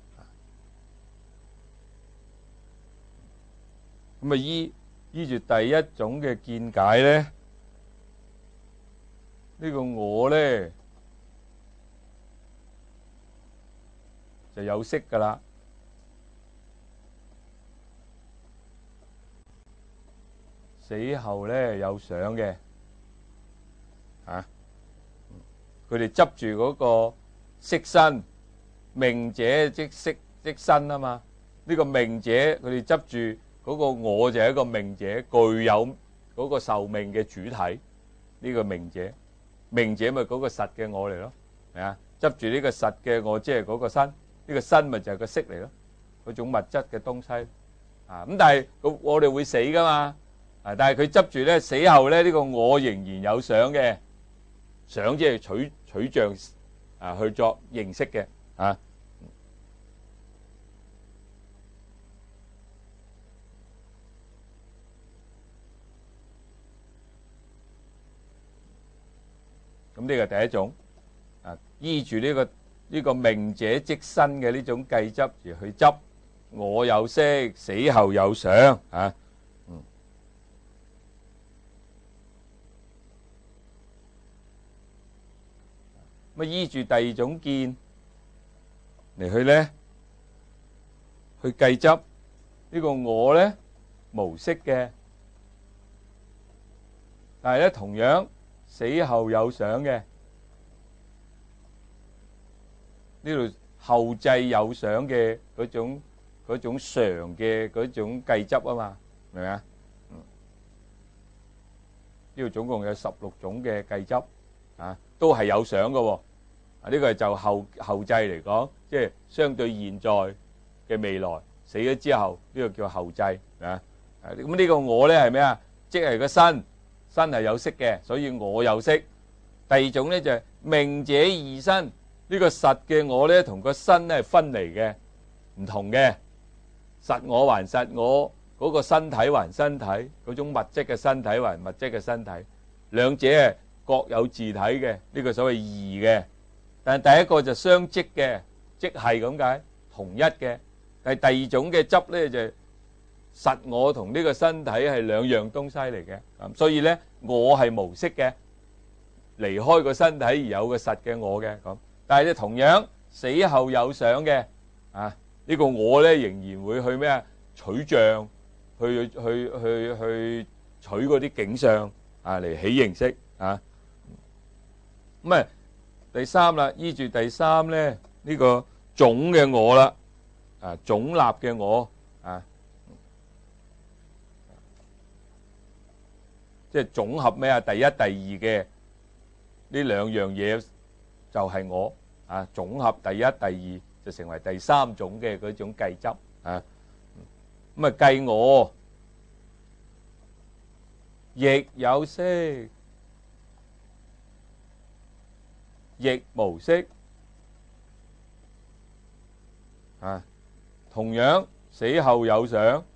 咁依住第一種嘅見解咧，呢個我咧就有色噶啦，死後咧有想嘅，佢哋執住嗰個色身，命者即色即身啊嘛。呢個命者佢哋執住嗰個我就係一個命者，具有嗰個壽命嘅主體。呢個命者咪嗰個實嘅我嚟咯，係啊？執住呢個實嘅我，即係嗰個身。呢個身咪就係個色嚟咯，嗰種物質嘅東西咁。但係我哋會死噶嘛但係佢執住咧，死後咧呢個我仍然有想嘅，想即係取像去作認識嘅咁呢個第一種依住呢個呢個命者即身嘅呢種計執而去執我有色，死後有想啊。咁依住第二種見嚟去咧，去計執呢個我咧無色嘅，但係咧同樣死後有想嘅，呢度後繼有想嘅嗰種常嘅嗰種計執啊嘛，明唔明啊？呢度總共有16種嘅計執啊，都係有想嘅喎。啊，呢個係就後繼嚟講，即係相對現在嘅未來死咗之後，呢個叫後繼啊。咁呢個我咧係咩啊？即係個身係有色嘅，所以我有色。第二種咧就係命者二身，呢個實嘅我咧同個身咧係分離嘅，唔同嘅。實我還實我，嗰個身體還身體，嗰種物質嘅身體還物質嘅身體，兩者係各有自體嘅，呢個所謂異嘅。但係第一個就相即嘅，即係咁解，同一嘅。但係第二種嘅執咧就實我同呢個身體係兩樣東西嚟嘅，咁所以咧我係無色嘅，離開個身體而有個實嘅我嘅咁。但係咧同樣死後有想嘅啊，呢個我咧仍然會去咩啊？取像，去取嗰啲景象啊嚟起形式啊。咁啊第三啦，依住第三咧呢個總嘅我啦，啊總立嘅我啊，即係總合咩啊？第一、第二嘅呢兩樣嘢就係我啊，總合第一、第二就成為第三種嘅嗰種計執啊。咁啊計我亦有色，亦無色啊，同樣死後有想，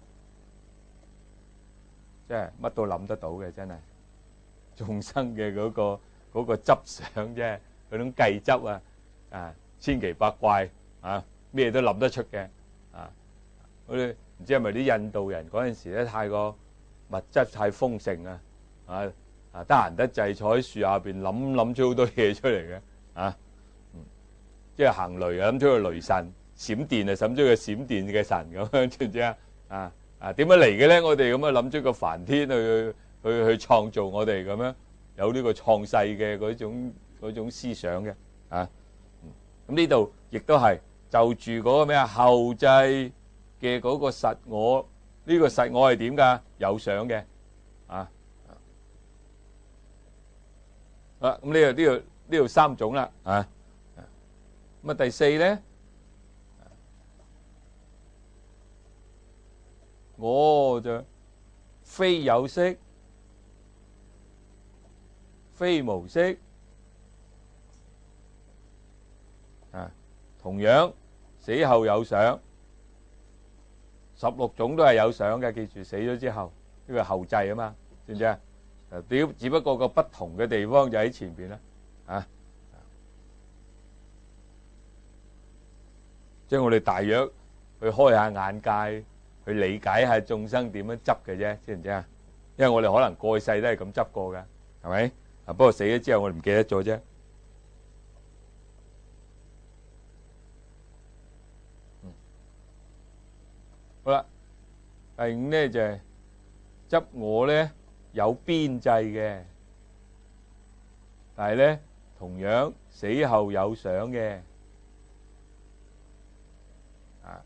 即係乜都諗得到嘅，真係眾生嘅嗰個執想啫，嗰種計執啊，千奇百怪啊，咩都諗得出嘅啊。嗰啲唔知係咪啲印度人嗰陣時咧太過物質太豐盛啊，得閒得滯坐喺樹下邊諗出好多嘢出嚟嘅啊，即係行雷啊諗出個雷神，閃電啊諗出個閃電嘅神咁樣，知唔知啊？點樣嚟嘅咧？我哋咁樣諗出個梵天去創造我哋咁樣，有呢個創世嘅嗰種思想嘅啊。咁呢度亦都係就住嗰個咩啊後繼嘅嗰個實我，呢個實我係點㗎？有想嘅啊。咁呢度三種啦啊。咁啊第四咧，我就非有色，非無色啊，同樣死後有想，16種都係有想嘅，記住死咗之後呢個後繼啊嘛，知唔知啊？只不過個不同嘅地方就喺前邊啦，啊，即係我哋大約去開下眼界，去理解下眾生點樣執嘅啫，知唔知啊？因為我哋可能過去世都係咁執過㗎，係咪？不過死咗之後我哋唔記得咗啫。好啦，第五咧就係執我咧有邊際嘅，但係咧同樣死後有想嘅，啊，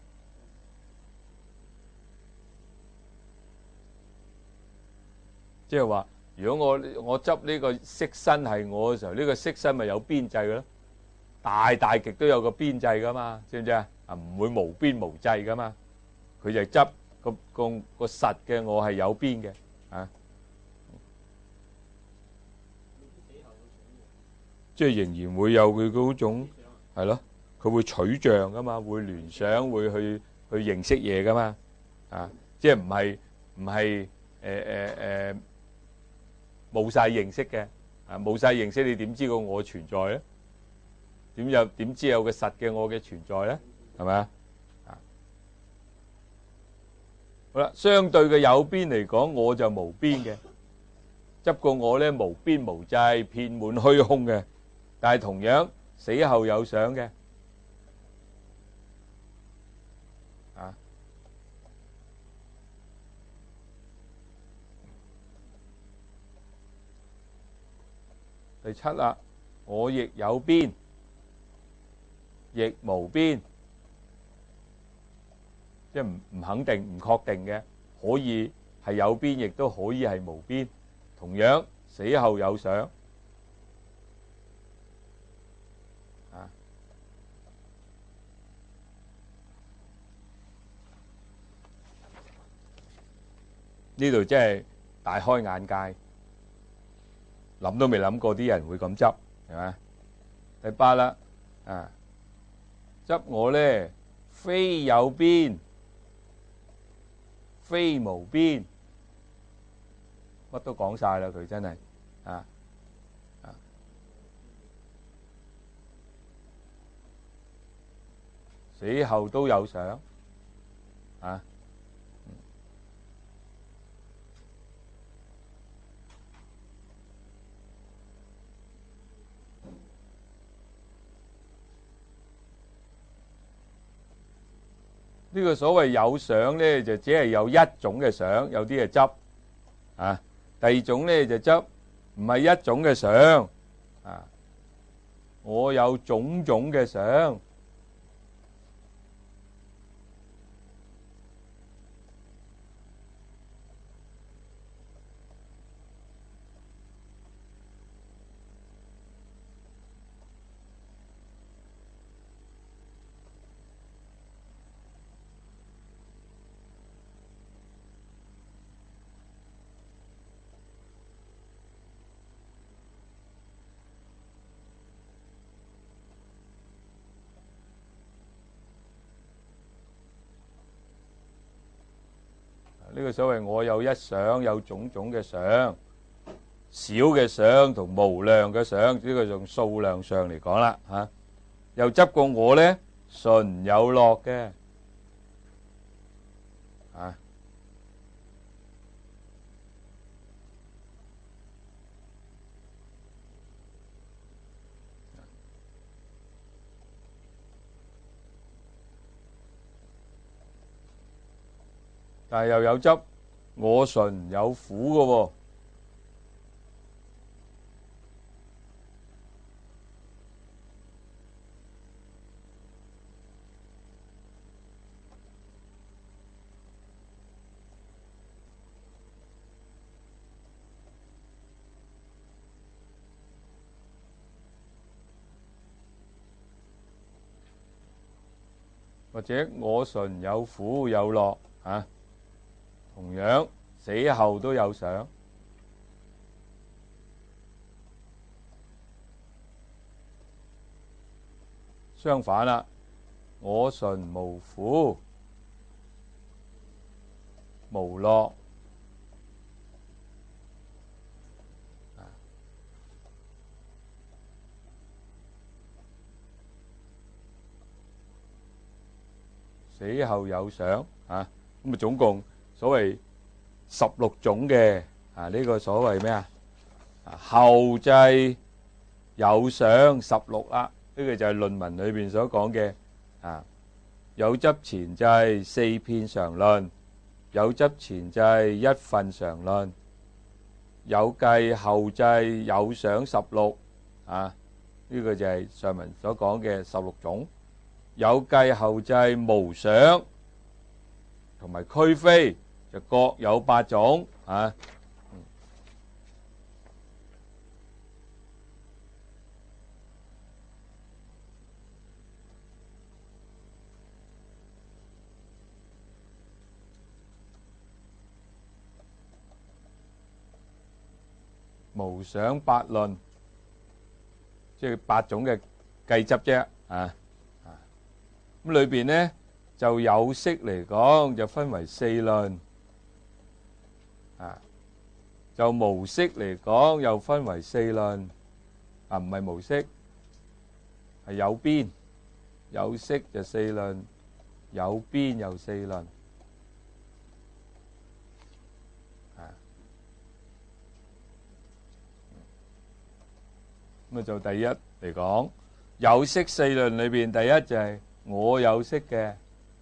即係話如果我執呢個色身係我嘅時候，呢個色身咪有邊際嘅咯？大極都有個邊際噶嘛，知唔知啊？唔會無邊無際噶嘛。佢就執個實嘅我係有邊嘅啊，即係仍然會有佢嗰種係咯，佢會取像噶嘛，會聯想，會去認識嘢噶嘛啊，即係唔係冇晒認識嘅啊，冇晒認識你點知個我存在咧點知有個實嘅我嘅存在咧？係咪啊？好啦，相對嘅有邊嚟講，我就無邊嘅，執個我咧無邊無際，遍滿虛空嘅。但係同樣死後有想嘅，啊，第七啦，我亦有邊，亦無邊，即係唔肯定、唔確定嘅，可以係有邊，亦都可以係無邊。同樣死後有想。呢度真係大開眼界，諗都未諗過啲人會咁執，係咪？第八啦，執我咧，非有邊，非無邊，乜都講晒啦，佢真係死後都有想呢個所謂有想咧，就只係有一種嘅想，有啲係執第二種咧就執唔係一種嘅想我有種種嘅想。呢個所謂我有一想，有種種嘅想，少嘅想同無量嘅想，呢個用數量上嚟講啦又執過我咧，純有樂嘅但係又有執我純有苦嘅喎。或者我純有苦有樂同樣死後都有想。相反啦，我純無苦無樂死後有想咁總共所謂16種嘅呢個所謂咩後際有想16啦。呢個就係論文裏邊所講嘅有執前際4遍常論，有執前際1分常論，有計後際有想16呢個就係上文所講嘅16種。有計後際無想同埋俱非就各有8種無想8論，即係8種嘅計執啫咁裏邊呢就有識嚟講就分為4論就無識嚟講又分為4論唔係無識係有邊，有色就四論，有邊又四論。咁就第一嚟講，有色四論裏邊，第一就係我有色嘅，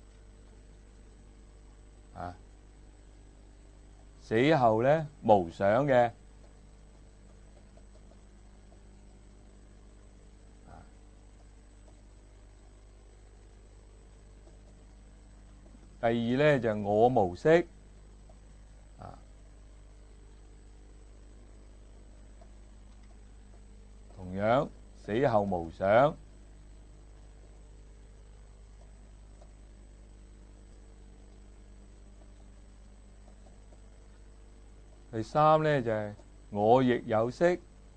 死後咧無想嘅，第二咧就係我無色，同樣死後無想。第三咧就係我亦有色，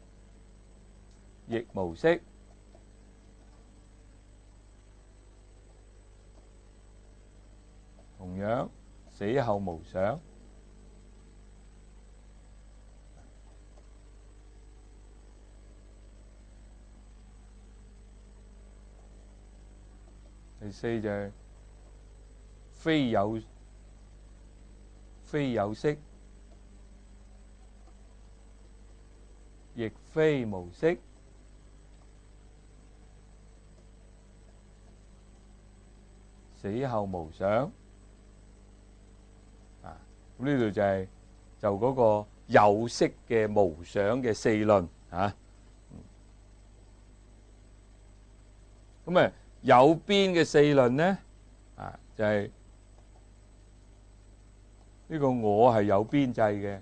亦無色，同樣死後無想。第四就係非有色，亦非無色，死後無想。咁呢度就嗰個有色嘅無想嘅四論啊。咁啊有邊嘅四論呢？就係呢個我係有邊際嘅，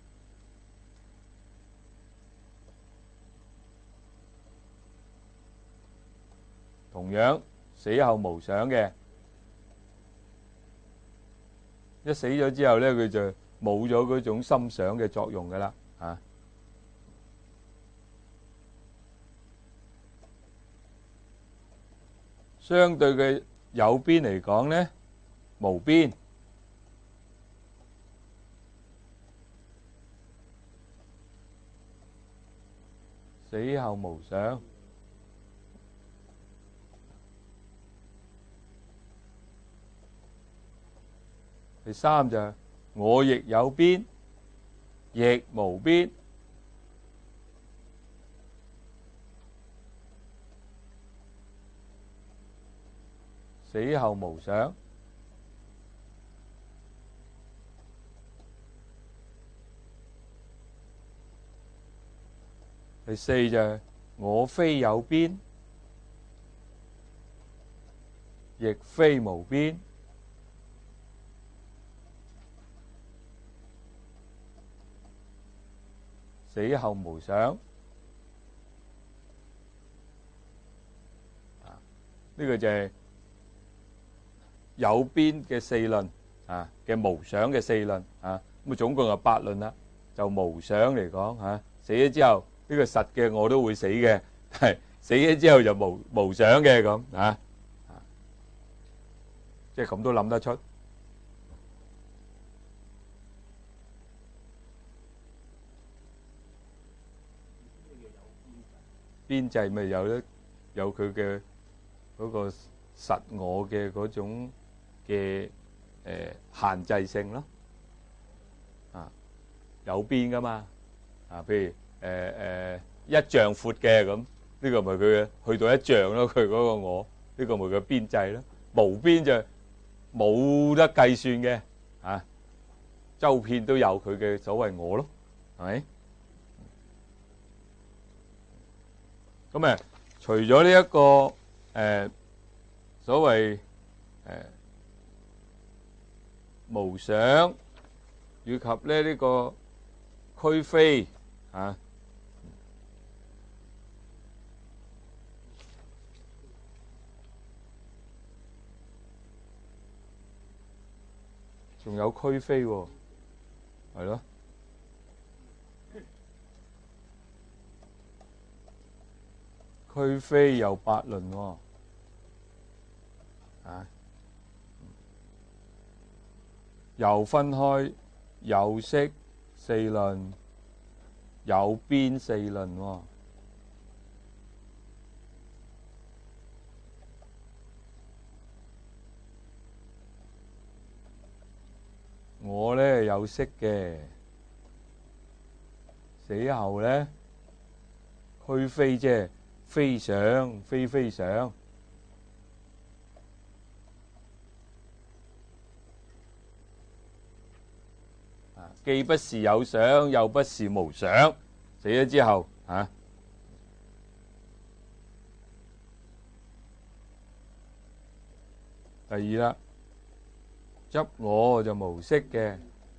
同樣死後無想嘅。一死咗之後咧，佢就冇咗嗰種心想嘅作用噶啦，相對嘅有邊嚟講咧，無邊，死後無想。第三就係我亦有邊，亦無邊，死後無想。第四就係我非有邊，亦非無邊，死後無想。呢個就係有邊嘅四論嘅無想嘅四論咁總共係八論啦。就無想嚟講死咗之後呢個實嘅我都會死嘅，係死咗之後就無想嘅咁即係咁都諗得出。邊際咪有佢嘅嗰個實我嘅嗰種嘅限制性咯，有邊噶嘛譬如一丈闊嘅咁，呢個咪佢去到一丈咯，佢嗰個我呢個咪佢邊際咯。無邊就冇得計算嘅周遍都有佢嘅所謂我咯，係咪？咁除咗呢一個所謂無想，以及咧呢個俱非仲有俱非喎，係咯。俱非有八論喎，又分開有色四論、有邊四論喎。 有色嘅，死後咧俱非即係非想非非想。既不是有想，又不是無想。死咗之後第二啦，執我就無色嘅，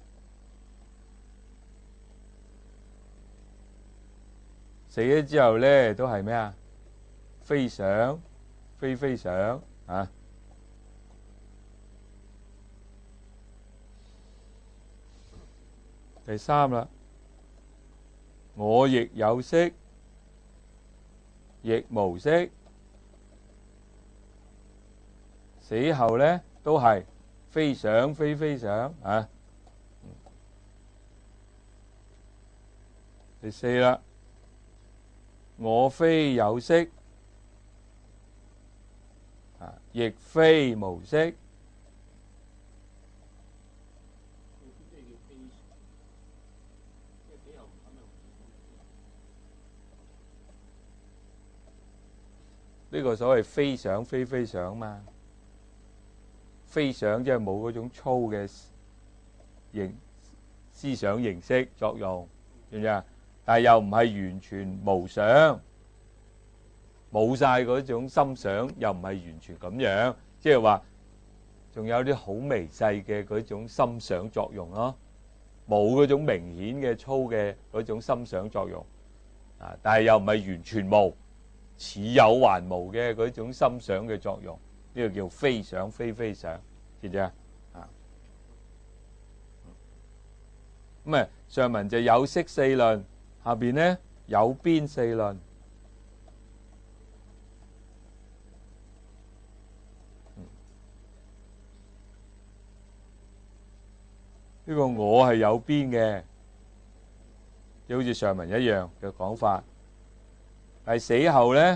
死咗之後咧都係咩啊？非想非非想第三啦，我亦有色，亦無色。死後咧都係非想非非想第四啦，我非有色，亦非無色。呢個所謂非想非非想嘛，非想即係冇嗰種粗嘅思想形式作用，知唔知啊？但係又唔係完全無想，冇晒嗰種心想，又唔係完全咁樣，即係話仲有啲好微細嘅嗰種心想作用咯，冇嗰種明顯嘅粗嘅嗰種心想作用但係又唔係完全無，似有還無嘅嗰種心想嘅作用，呢個叫非想非非想，知唔知啊？咁上文就有色四論，下邊呢有邊四論。呢個我係有邊嘅，就好似上文一樣嘅講法。但係死後呢，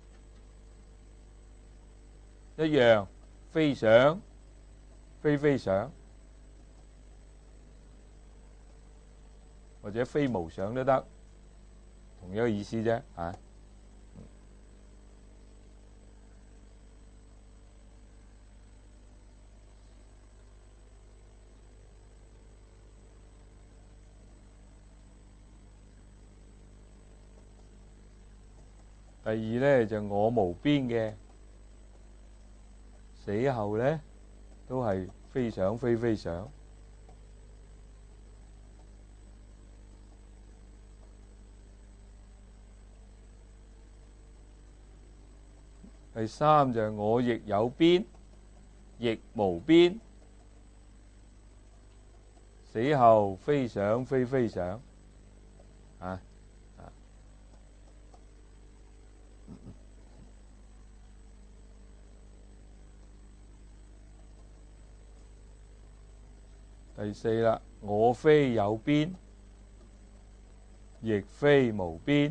一樣非想非非想，或者非無想都得，同一個意思啫第二呢，就我無邊嘅，死後呢都係非想非非想。第三就係我亦有邊，亦無邊，死後非想非非想第四啦，我非有邊，亦非無邊，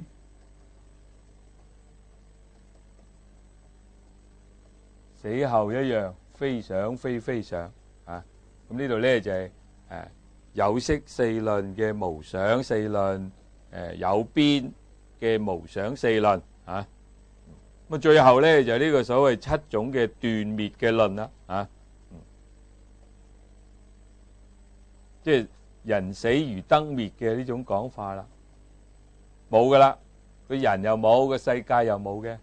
死後一樣非想非非想咁呢度咧就係有色四論嘅無想四論，有邊嘅無想四論咁最後咧就呢個所謂七種嘅斷滅嘅論啦即係人死如燈滅嘅呢種講法啦，冇噶啦，個人又冇，個世界又冇嘅，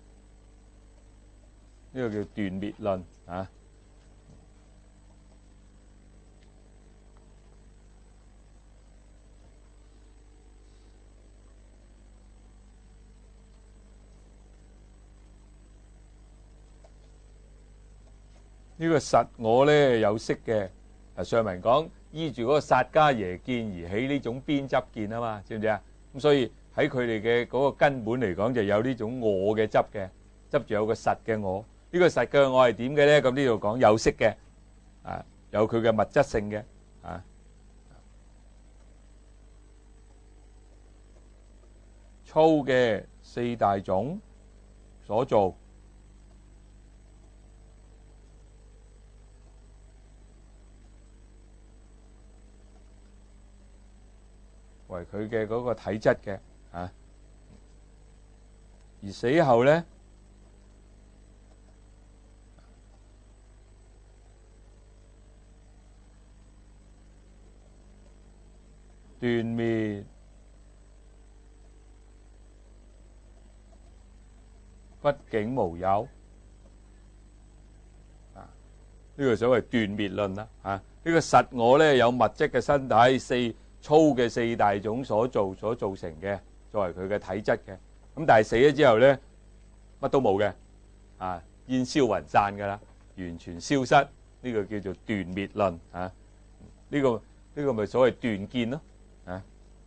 呢個叫斷滅論呢個實我咧有色嘅，上文講依住嗰個薩迦耶見而起呢種邊執見啊嘛，知唔知啊？咁所以喺佢哋嘅嗰個根本嚟講，就有呢種我嘅執嘅，執住有個實嘅我。呢個實嘅我係點嘅咧？咁呢度講有色嘅，有佢嘅物質性嘅粗嘅四大種所造。 為佢嘅嗰個體質嘅啊。而死後咧，斷滅畢竟無有啊！呢個所謂斷滅論啦啊！呢個實我咧有物質嘅身體，粗嘅四大種所造成嘅，作為佢嘅體質嘅。咁但係死咗之後咧，乜都冇嘅啊，煙消雲散㗎啦，完全消失。呢個叫做斷滅論啊！呢個咪所謂斷見咯啊！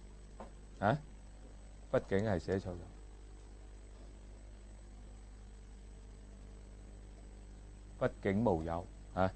畢竟係寫錯咗。畢竟無有啊！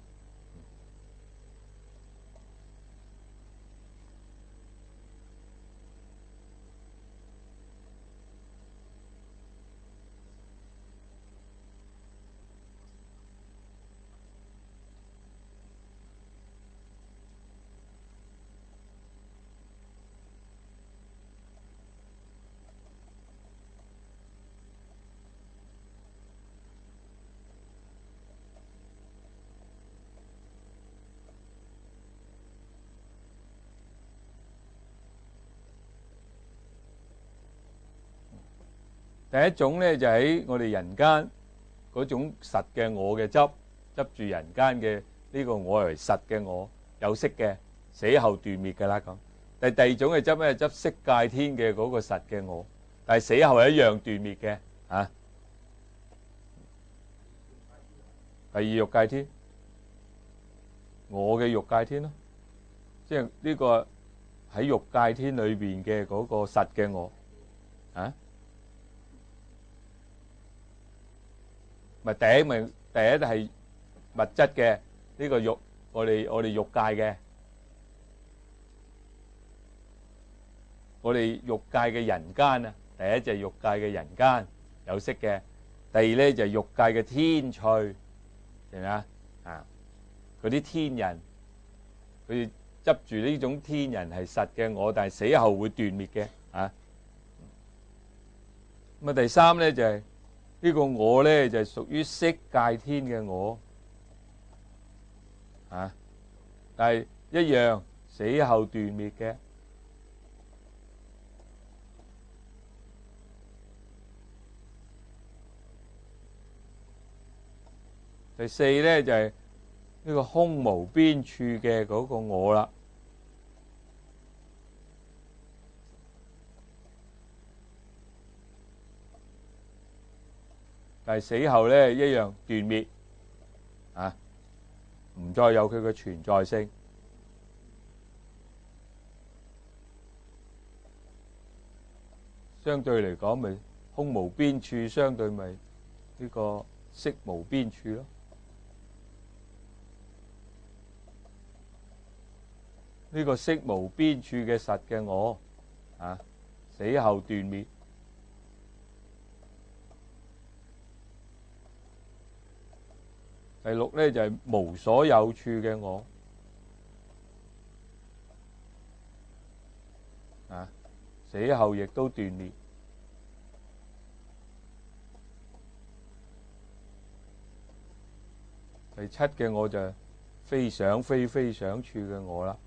第一種咧就喺我哋人間嗰種實嘅我嘅執住人間嘅呢個我為實嘅我有色嘅，死後斷滅㗎啦咁。但係第二種係執咩？執色界天嘅嗰個實嘅我，但係死後係一樣斷滅嘅啊。第二欲界天，我嘅欲界天咯，即係呢個喺欲界天裏邊嘅嗰個實嘅我啊。咪第一係物質嘅呢個欲，我哋欲界嘅，我哋欲界嘅人間啊。第一就係欲界嘅人間有色嘅，第二咧就係欲界嘅天趣，明唔明啊？啊，嗰啲天人，佢哋執住呢種天人係實嘅我，但係死後會斷滅嘅啊。咁啊，第三咧就係。呢個我咧就係屬於色界天嘅我啊，但係一樣死後斷滅嘅。第四咧就係呢個空無邊處嘅嗰個我啦。但係死後咧一樣斷滅啊，唔再有佢嘅存在性。相對嚟講，咪空無邊處，相對咪呢個色無邊處咯。呢個色無邊處嘅實嘅我啊，死後斷滅。第六咧就係無所有處嘅我啊，死後亦都斷滅。第七嘅我就係非想非非想處嘅我啦。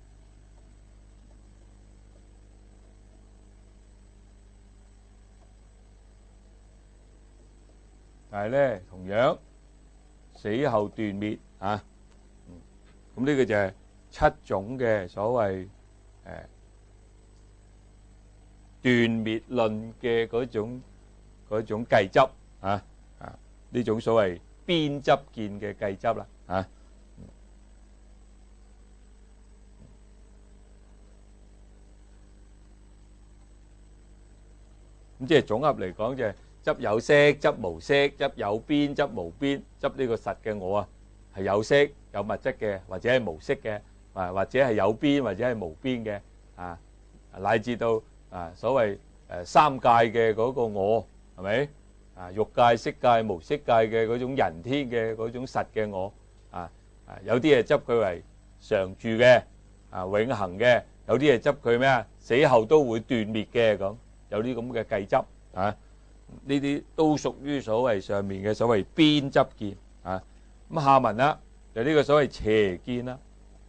但係咧同樣。死後斷滅啊！咁呢個就係七種嘅所謂斷滅論嘅嗰種計執啊！呢種所謂邊執見嘅計執啦啊！咁即係總合嚟講就係。執有色，執無色，執有邊，執無邊，執呢個實嘅我啊，係有色有物質嘅，或者係無色嘅，或者係有邊或者係無邊嘅啊，乃至到啊所謂三界嘅嗰個我係咪啊？欲界、色界、無色界嘅嗰種人天嘅嗰種實嘅我啊，有啲係執佢為常住嘅啊永恆嘅， 有啲係執佢咩啊？死後都會斷滅嘅咁，有啲咁嘅計執啊。呢啲都屬於所謂上面嘅所謂邊執見啊。咁下文啦，就呢個所謂邪見啦。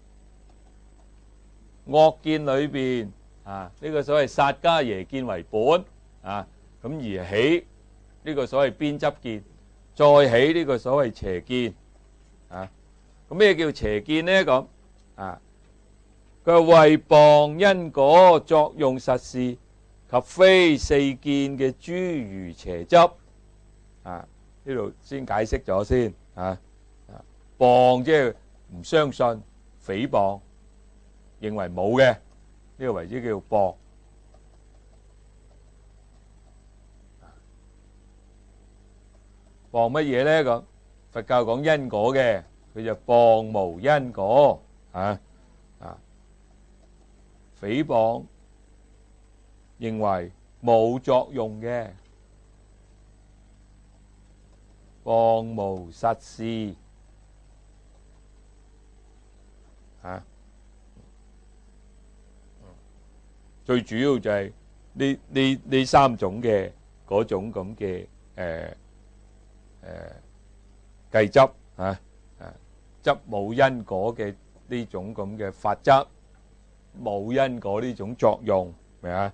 惡見裏邊啊，呢個所謂薩迦耶見為本啊，咁而起呢個所謂邊執見，再起呢個所謂邪見啊。咁咩叫邪見呢？咁啊，佢話為謗因果作用實事及非四見嘅諸如邪執啊，呢度先解釋咗先啊。謗即係唔相信、誹謗，認為冇嘅，呢個為之叫謗。謗乜嘢咧？咁佛教講因果嘅，佢就謗無因果啊。誹謗認為冇作用嘅，謗無實事啊。最主要就係呢三種嘅嗰種咁嘅計執啊，執冇因果嘅呢種咁嘅法則，冇因果呢種作用，明啊？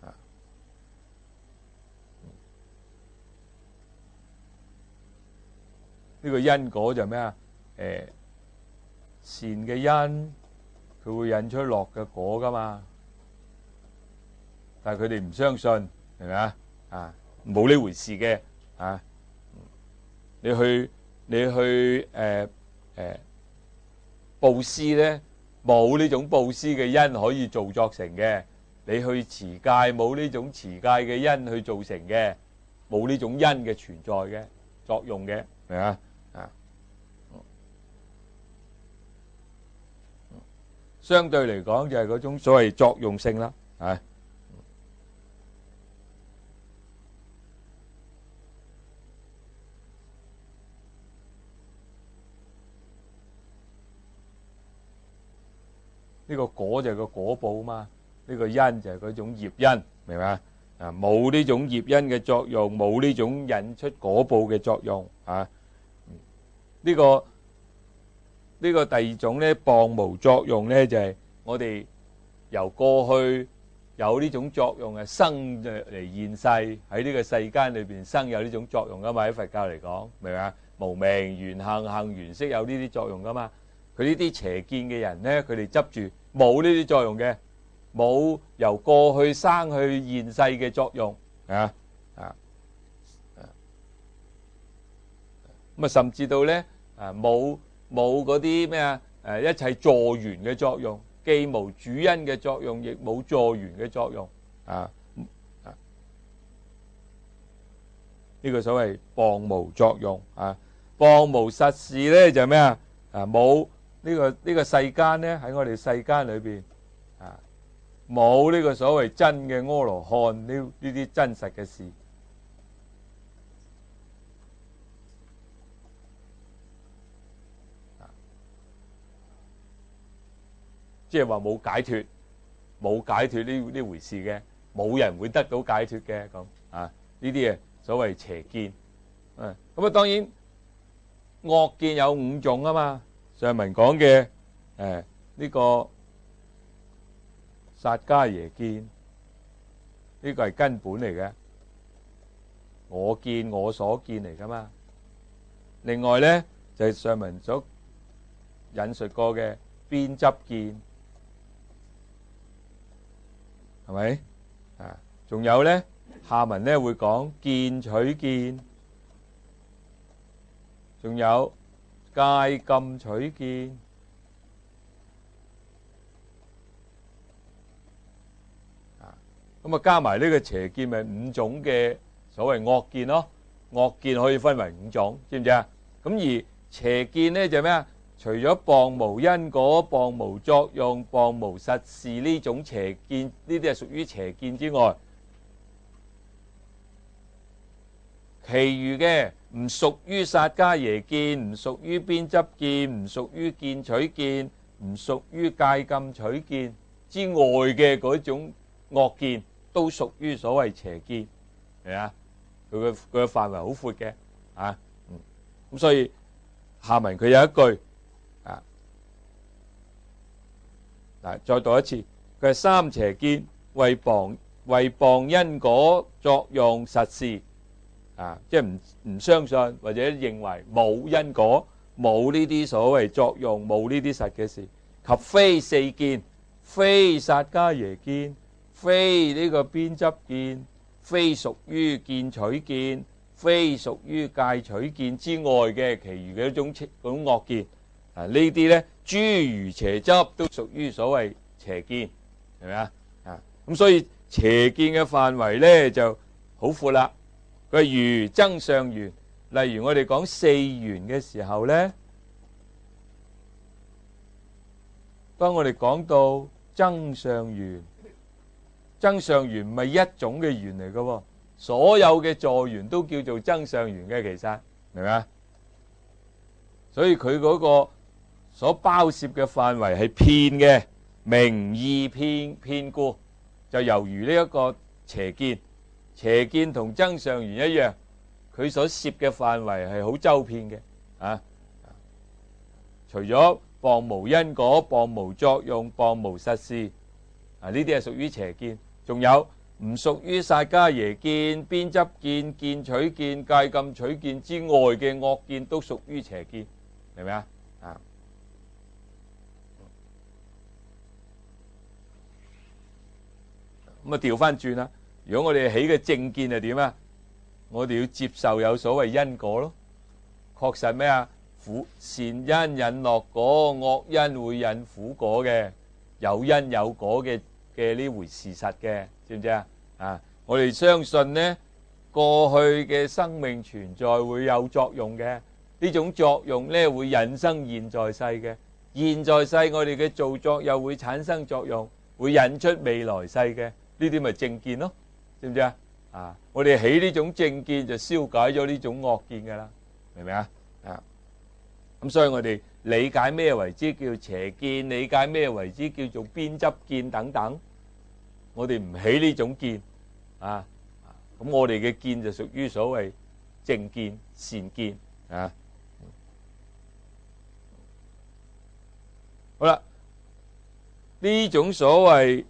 呢個因果就咩啊？善嘅因，佢會引出樂嘅果噶嘛。但係佢哋唔相信，係咪啊？啊，冇呢回事嘅啊！你去布施咧，冇呢種布施嘅因可以造作成嘅。你去持戒，冇呢種持戒嘅因去造成嘅，冇呢種因嘅存在嘅作用嘅，係咪啊？啊，相對嚟講就係嗰種所謂作用性啦，啊。呢個果就係個果報嘛，呢個因就係嗰種業因，明嘛？啊，冇呢種業因嘅作用，冇呢種引出果報嘅作用啊。呢個第二種咧，謗無作用咧，就係我哋由過去有呢種作用嘅生嚟現世喺呢個世間裏邊生有呢種作用噶嘛？喺佛教嚟講，明嘛？無明緣行行緣識有呢啲作用噶嘛？佢呢啲邪見嘅人咧，佢哋執住冇呢啲作用嘅，冇由過去生去現世嘅作用啊啊咁啊，甚至到咧冇嗰啲咩啊一切助緣嘅作用，既無主因嘅作用，亦冇助緣嘅作用啊啊！呢個所謂謗無作用啊，謗無實事咧就係咩啊？冇。呢個世間咧，喺我哋世間裏邊啊，冇呢個所謂真嘅阿羅漢呢啲真實嘅事，即係話冇解脫，冇解脫呢回事嘅，冇人會得到解脫嘅咁啊！呢啲嘢所謂邪見，咁啊當然惡見有五種啊嘛。上文講嘅呢個薩迦耶見，呢個係根本嚟嘅，我見我所見嚟噶嘛。另外咧就係上文所引述過嘅邊執見，係咪啊？仲有咧下文咧會講見取見，仲有戒禁取見，咁啊加埋呢個邪見，咪五種嘅所謂惡見咯。惡見可以分為五種，知唔知啊？咁而邪見咧就咩啊？除咗謗無因果、謗無作用、謗無實事呢種邪見，呢啲係屬於邪見之外，其餘嘅唔屬於薩迦耶見，唔屬於邊執見，唔屬於見取見，唔屬於戒禁取見， 之外嘅嗰種惡見，都屬於所謂邪見，係啊？佢嘅範圍好闊嘅啊。咁所以下文佢有一句啊，嗱，再讀一次，佢係三邪見為謗因果作用實事啊，即係唔相信或者認為冇因果，冇呢啲所謂作用，冇呢啲實嘅事，及非四見，非薩迦耶見，非呢個邊執見，非屬於見取見，非屬於戒取見之外嘅其餘嘅嗰種惡見啊，呢啲咧諸如邪執都屬於所謂邪見，係咪啊？咁所以邪見嘅範圍咧就好闊啦。佢如增上緣，例如我哋講四緣嘅時候咧，當我哋講到增上緣，增上緣唔係一種嘅緣嚟嘅喎，所有嘅助緣都叫做增上緣嘅，其實明咪啊？所以佢嗰個所包攝嘅範圍係遍嘅，名義遍故，就猶如呢一個邪見，邪見同增上緣一樣，佢所攝嘅範圍係好周遍嘅啊。除咗謗無因果、謗無作用、謗無實事啊，呢啲係屬於邪見。仲有唔屬於薩迦耶見、邊執見、見取見、戒禁取見之外嘅惡見，都屬於邪見，明唔明啊？咁啊調翻轉啦，如果我哋起嘅正見係點啊？我哋要接受有所謂因果咯，確實咩啊？善因引樂果，惡因會引苦果嘅，有因有果嘅呢回事實嘅，知唔知啊？我哋相信呢，過去嘅生命存在會有作用嘅，呢種作用呢會引生現在世嘅，現在世我哋嘅造作又會產生作用，會引出未來世嘅，呢啲咪正見咯，知唔知啊？我哋起呢種正見就消解咗呢種惡見噶啦，明唔明啊？咁所以我哋理解咩為之叫邪見，理解咩為之叫做邊執見等等，我哋唔起呢種見啊，咁我哋嘅見就屬於所謂正見、善見啊。好啦，呢種所謂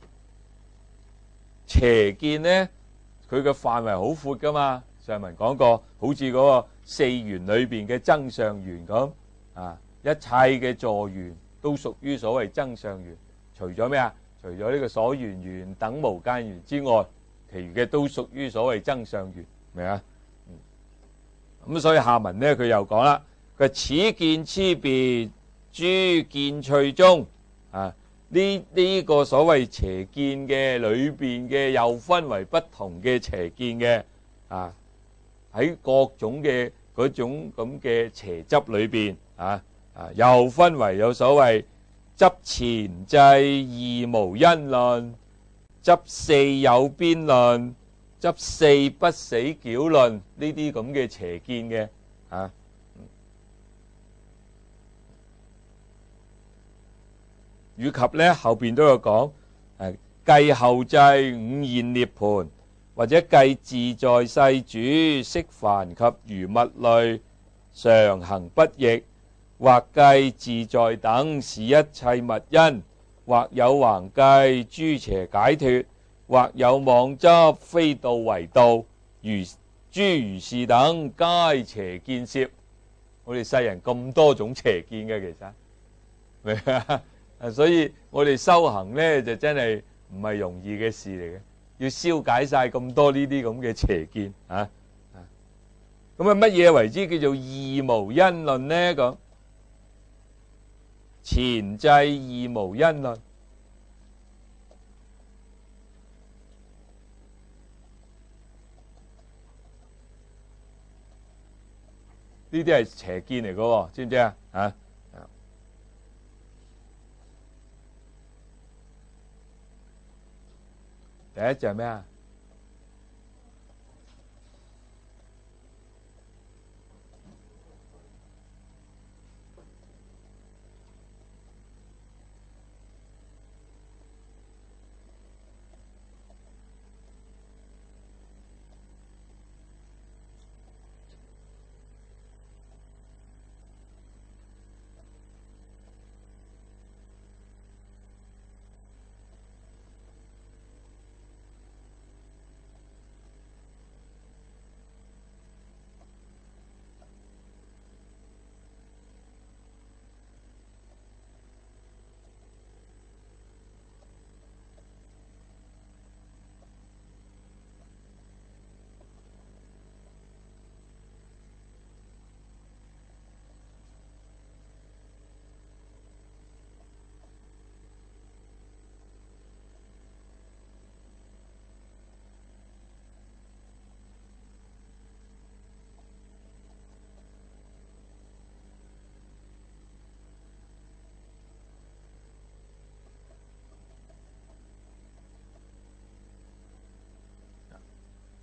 邪見呢，佢嘅範圍好闊噶嘛。上文講過，好似嗰個四緣裏邊嘅增上緣咁啊，一切嘅助緣都屬於所謂增上緣。除咗咩啊？除咗呢個所緣緣等無間緣之外，其餘嘅都屬於所謂增上緣，明啊？咁所以下文呢，佢又講啦，佢此見差別諸見趣中啊，呢個所謂邪見嘅裏邊嘅又分為不同嘅邪見嘅啊。喺各種嘅嗰種咁嘅邪執裏邊又分為有所謂執前際二無因論、執四有邊論、執四不死矯論呢啲咁嘅邪見嘅以及呢後邊都有講計後際五現涅槃，或者計自在世主釋梵及餘物類常行不逆，或計自在等是一切物因，或有橫計諸邪解脫，或有妄執非道為道，諸如是等皆邪見攝。我哋世人咁多種邪見嘅，其實明啊？所以我哋修行呢，就真係唔係容易嘅事嚟嘅。要消解晒咁多呢啲咁嘅邪見啊！咁乜嘢為之叫做二無因論呢？咁前際二無因論，呢啲係邪見嚟嘅，知唔知啊？第一就係咩啊？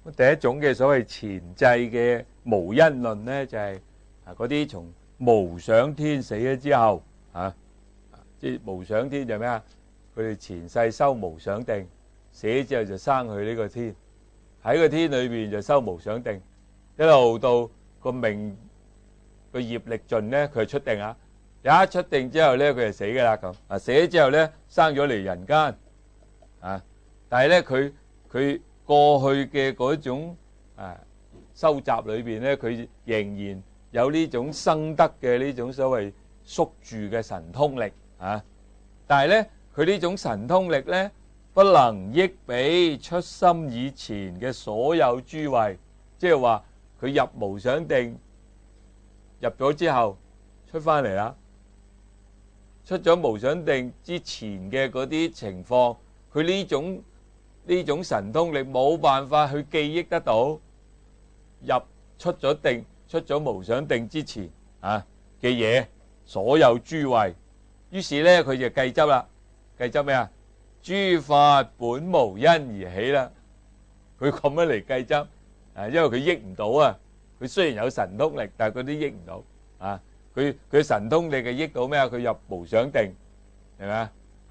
第一種嘅所謂前際嘅無因論咧，就係嗰啲從無想天死咗之後即係無想天就咩啊？佢哋前世修無想定，死咗之後就生去呢個天，喺個天裏邊就修無想定，一路到個命個業力盡咧，佢就出定啊！一出定之後咧，佢就死噶啦咁死咗之後咧，生咗嚟人間但係咧佢過去嘅嗰種收集裏邊咧，佢仍然有呢種生得嘅呢種所謂宿住嘅神通力但係咧佢呢種神通力咧，不能益彼出生以前嘅所有諸位，即係話佢入無想定入咗之後出翻嚟啦，出咗無想定之前嘅嗰啲情況，佢呢種神通力冇辦法去記憶得到出咗定出咗無想定之前嘅嘢，所有諸位，於是咧佢就計執啦，計執咩啊？諸法本無因而起啦，佢咁樣嚟計執因為佢憶唔到啊，佢雖然有神通力，但係佢都憶唔到佢神通力嘅憶到咩啊？佢入無想定係咪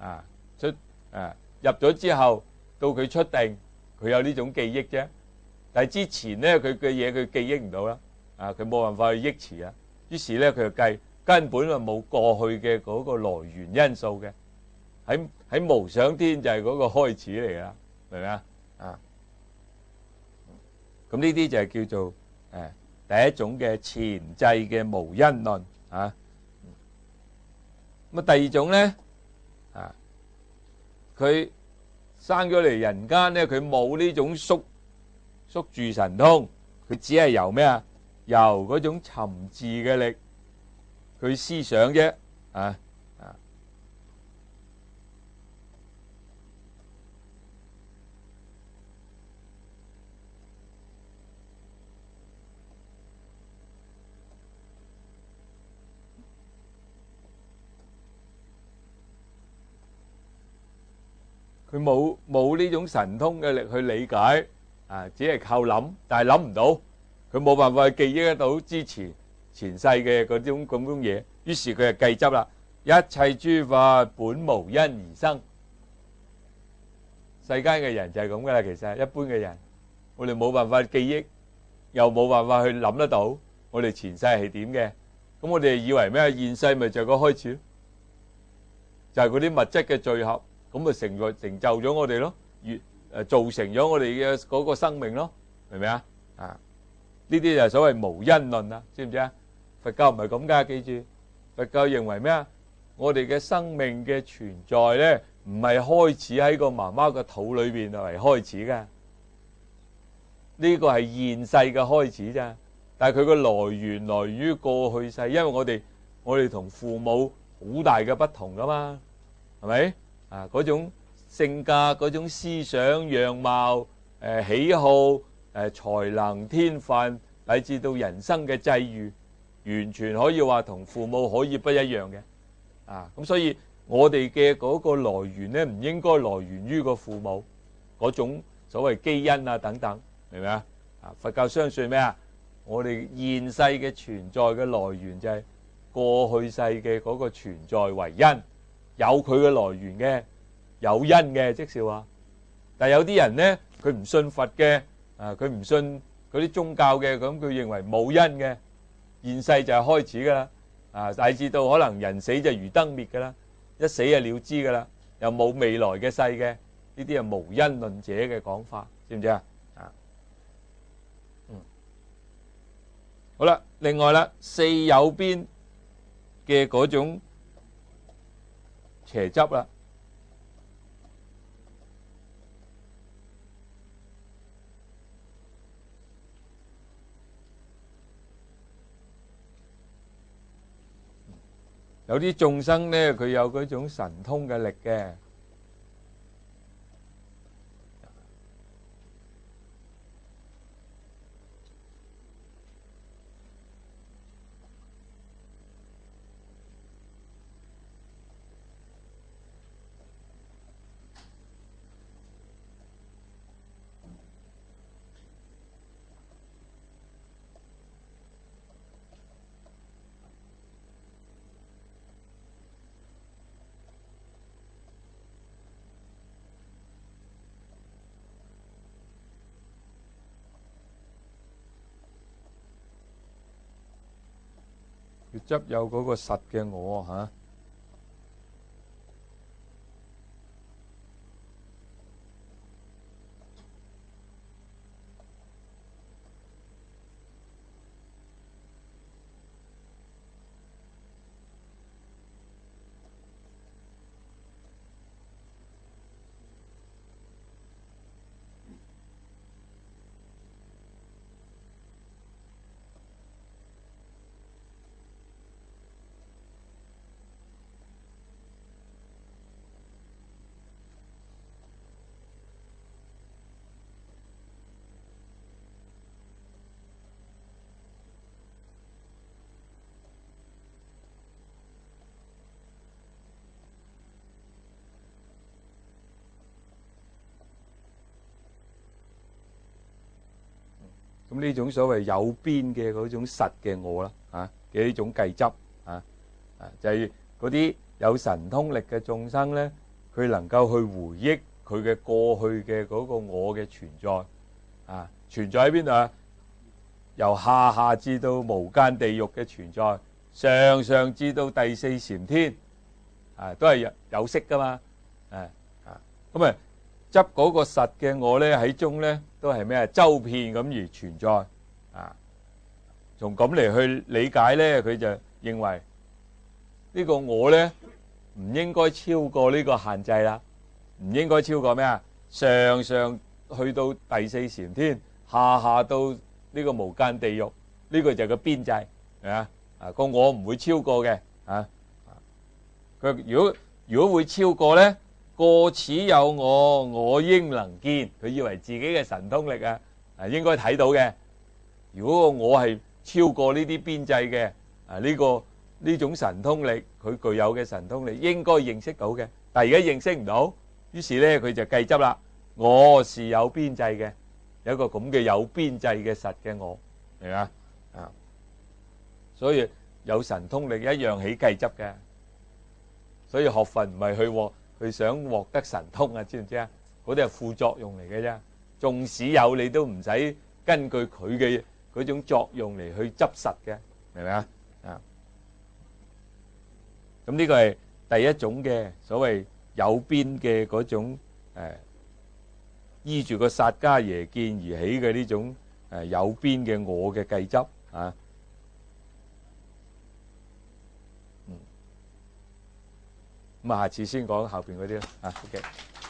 入咗之後到佢出定，佢有呢種記憶啫。但係之前咧佢嘅嘢佢記憶唔到啦，佢冇辦法去憶持啊。於是咧佢就計根本就冇過去嘅嗰個來源因素嘅，喺無想天就係嗰個開始嚟啦，明唔明啊？咁呢啲就係叫做第一種嘅前際嘅無因論咁第二種咧佢生咗嚟人間咧，佢冇呢種宿住神通，佢只係由咩啊？由嗰種尋伺嘅力去思想啫佢冇呢種神通嘅力去理解只係靠諗，但係諗唔到，佢冇辦法去記憶得到之前世嘅嗰種咁樣嘢，於是佢就計執啦。一切諸法本無因而生，世間嘅人就係咁噶啦。其實一般嘅人，我哋冇辦法記憶，又冇辦法去諗得到我哋前世係點嘅，咁我哋以為咩？現世咪就係個開始，就係嗰啲物質嘅聚合。咁咪成就咗我哋咯，造成咗我哋嘅嗰個生命咯，明唔明啊？呢啲就係所謂無因論啦，知唔知啊？佛教唔係咁噶，記住，佛教認為咩啊？我哋嘅生命嘅存在咧，唔係開始喺個媽媽個肚裏邊嚟開始噶，呢個係現世嘅開始咋，但係佢個來源於過去世，因為我哋同父母好大嘅不同噶嘛，係咪？嗰種性格、嗰種思想、樣貌、喜好、才能、天分，乃至到人生嘅際遇，完全可以話同父母可以不一樣嘅。咁所以我哋嘅嗰個來源咧，唔應該來源於個父母嗰種所謂基因等等，明唔明啊？佛教相信咩啊？我哋現世嘅存在嘅來源就係過去世嘅嗰個存在為因。有佢嘅來源嘅，有因嘅，即是話。但係有啲人咧，佢唔信佛嘅，佢唔信嗰啲宗教嘅，咁佢認為冇因嘅，現世就係開始噶啦，乃至到可能人死就如燈滅噶啦，一死就了之噶啦，又冇未來嘅世嘅，呢啲係無因論者嘅講法，知唔知啊？好啦，另外啦，四有邊嘅嗰種邪執啦，有啲眾生咧，佢有嗰種神通嘅力嘅。 要執有嗰個實嘅我嚇。咁呢種所謂有邊嘅嗰種實嘅我啦，嘅呢種計執就係嗰啲有神通力嘅眾生咧，佢能夠去回憶佢嘅過去嘅嗰個我嘅存在，存在喺邊度啊？由下下至到無間地獄嘅存在，上上至到第四禪天，都係有色噶嘛，咁啊執嗰個實嘅我咧喺中咧都係咩啊？周遍咁而存在，從咁嚟去理解咧，佢就認為呢個我咧唔應該超過呢個限制啦，唔應該超過咩啊？上上去到第四禪天，下下到呢個無間地獄，呢個就係個邊際，係嘛？個我唔會超過嘅，佢如果會超過咧？過此有我，我應能見。佢以為自己嘅神通力應該睇到嘅。如果個我係超過呢啲邊際嘅，呢種神通力，佢具有嘅神通力應該認識到嘅。但係而家認識唔到，於是咧佢就計執啦。我是有邊際嘅，有一個咁嘅有邊際嘅實嘅我，係嘛？所以有神通力一樣起計執嘅。所以學佛唔係佢想獲得神通啊，知唔知啊？嗰啲係副作用嚟嘅啫。縱使有，你都唔使根據佢嘅嗰種作用嚟去執實嘅，明唔明啊？咁呢個係第一種嘅所謂有邊嘅嗰種依住個薩迦耶見而起嘅呢種有邊嘅我嘅計執啊。咁下次先講後邊嗰啲啦。OK。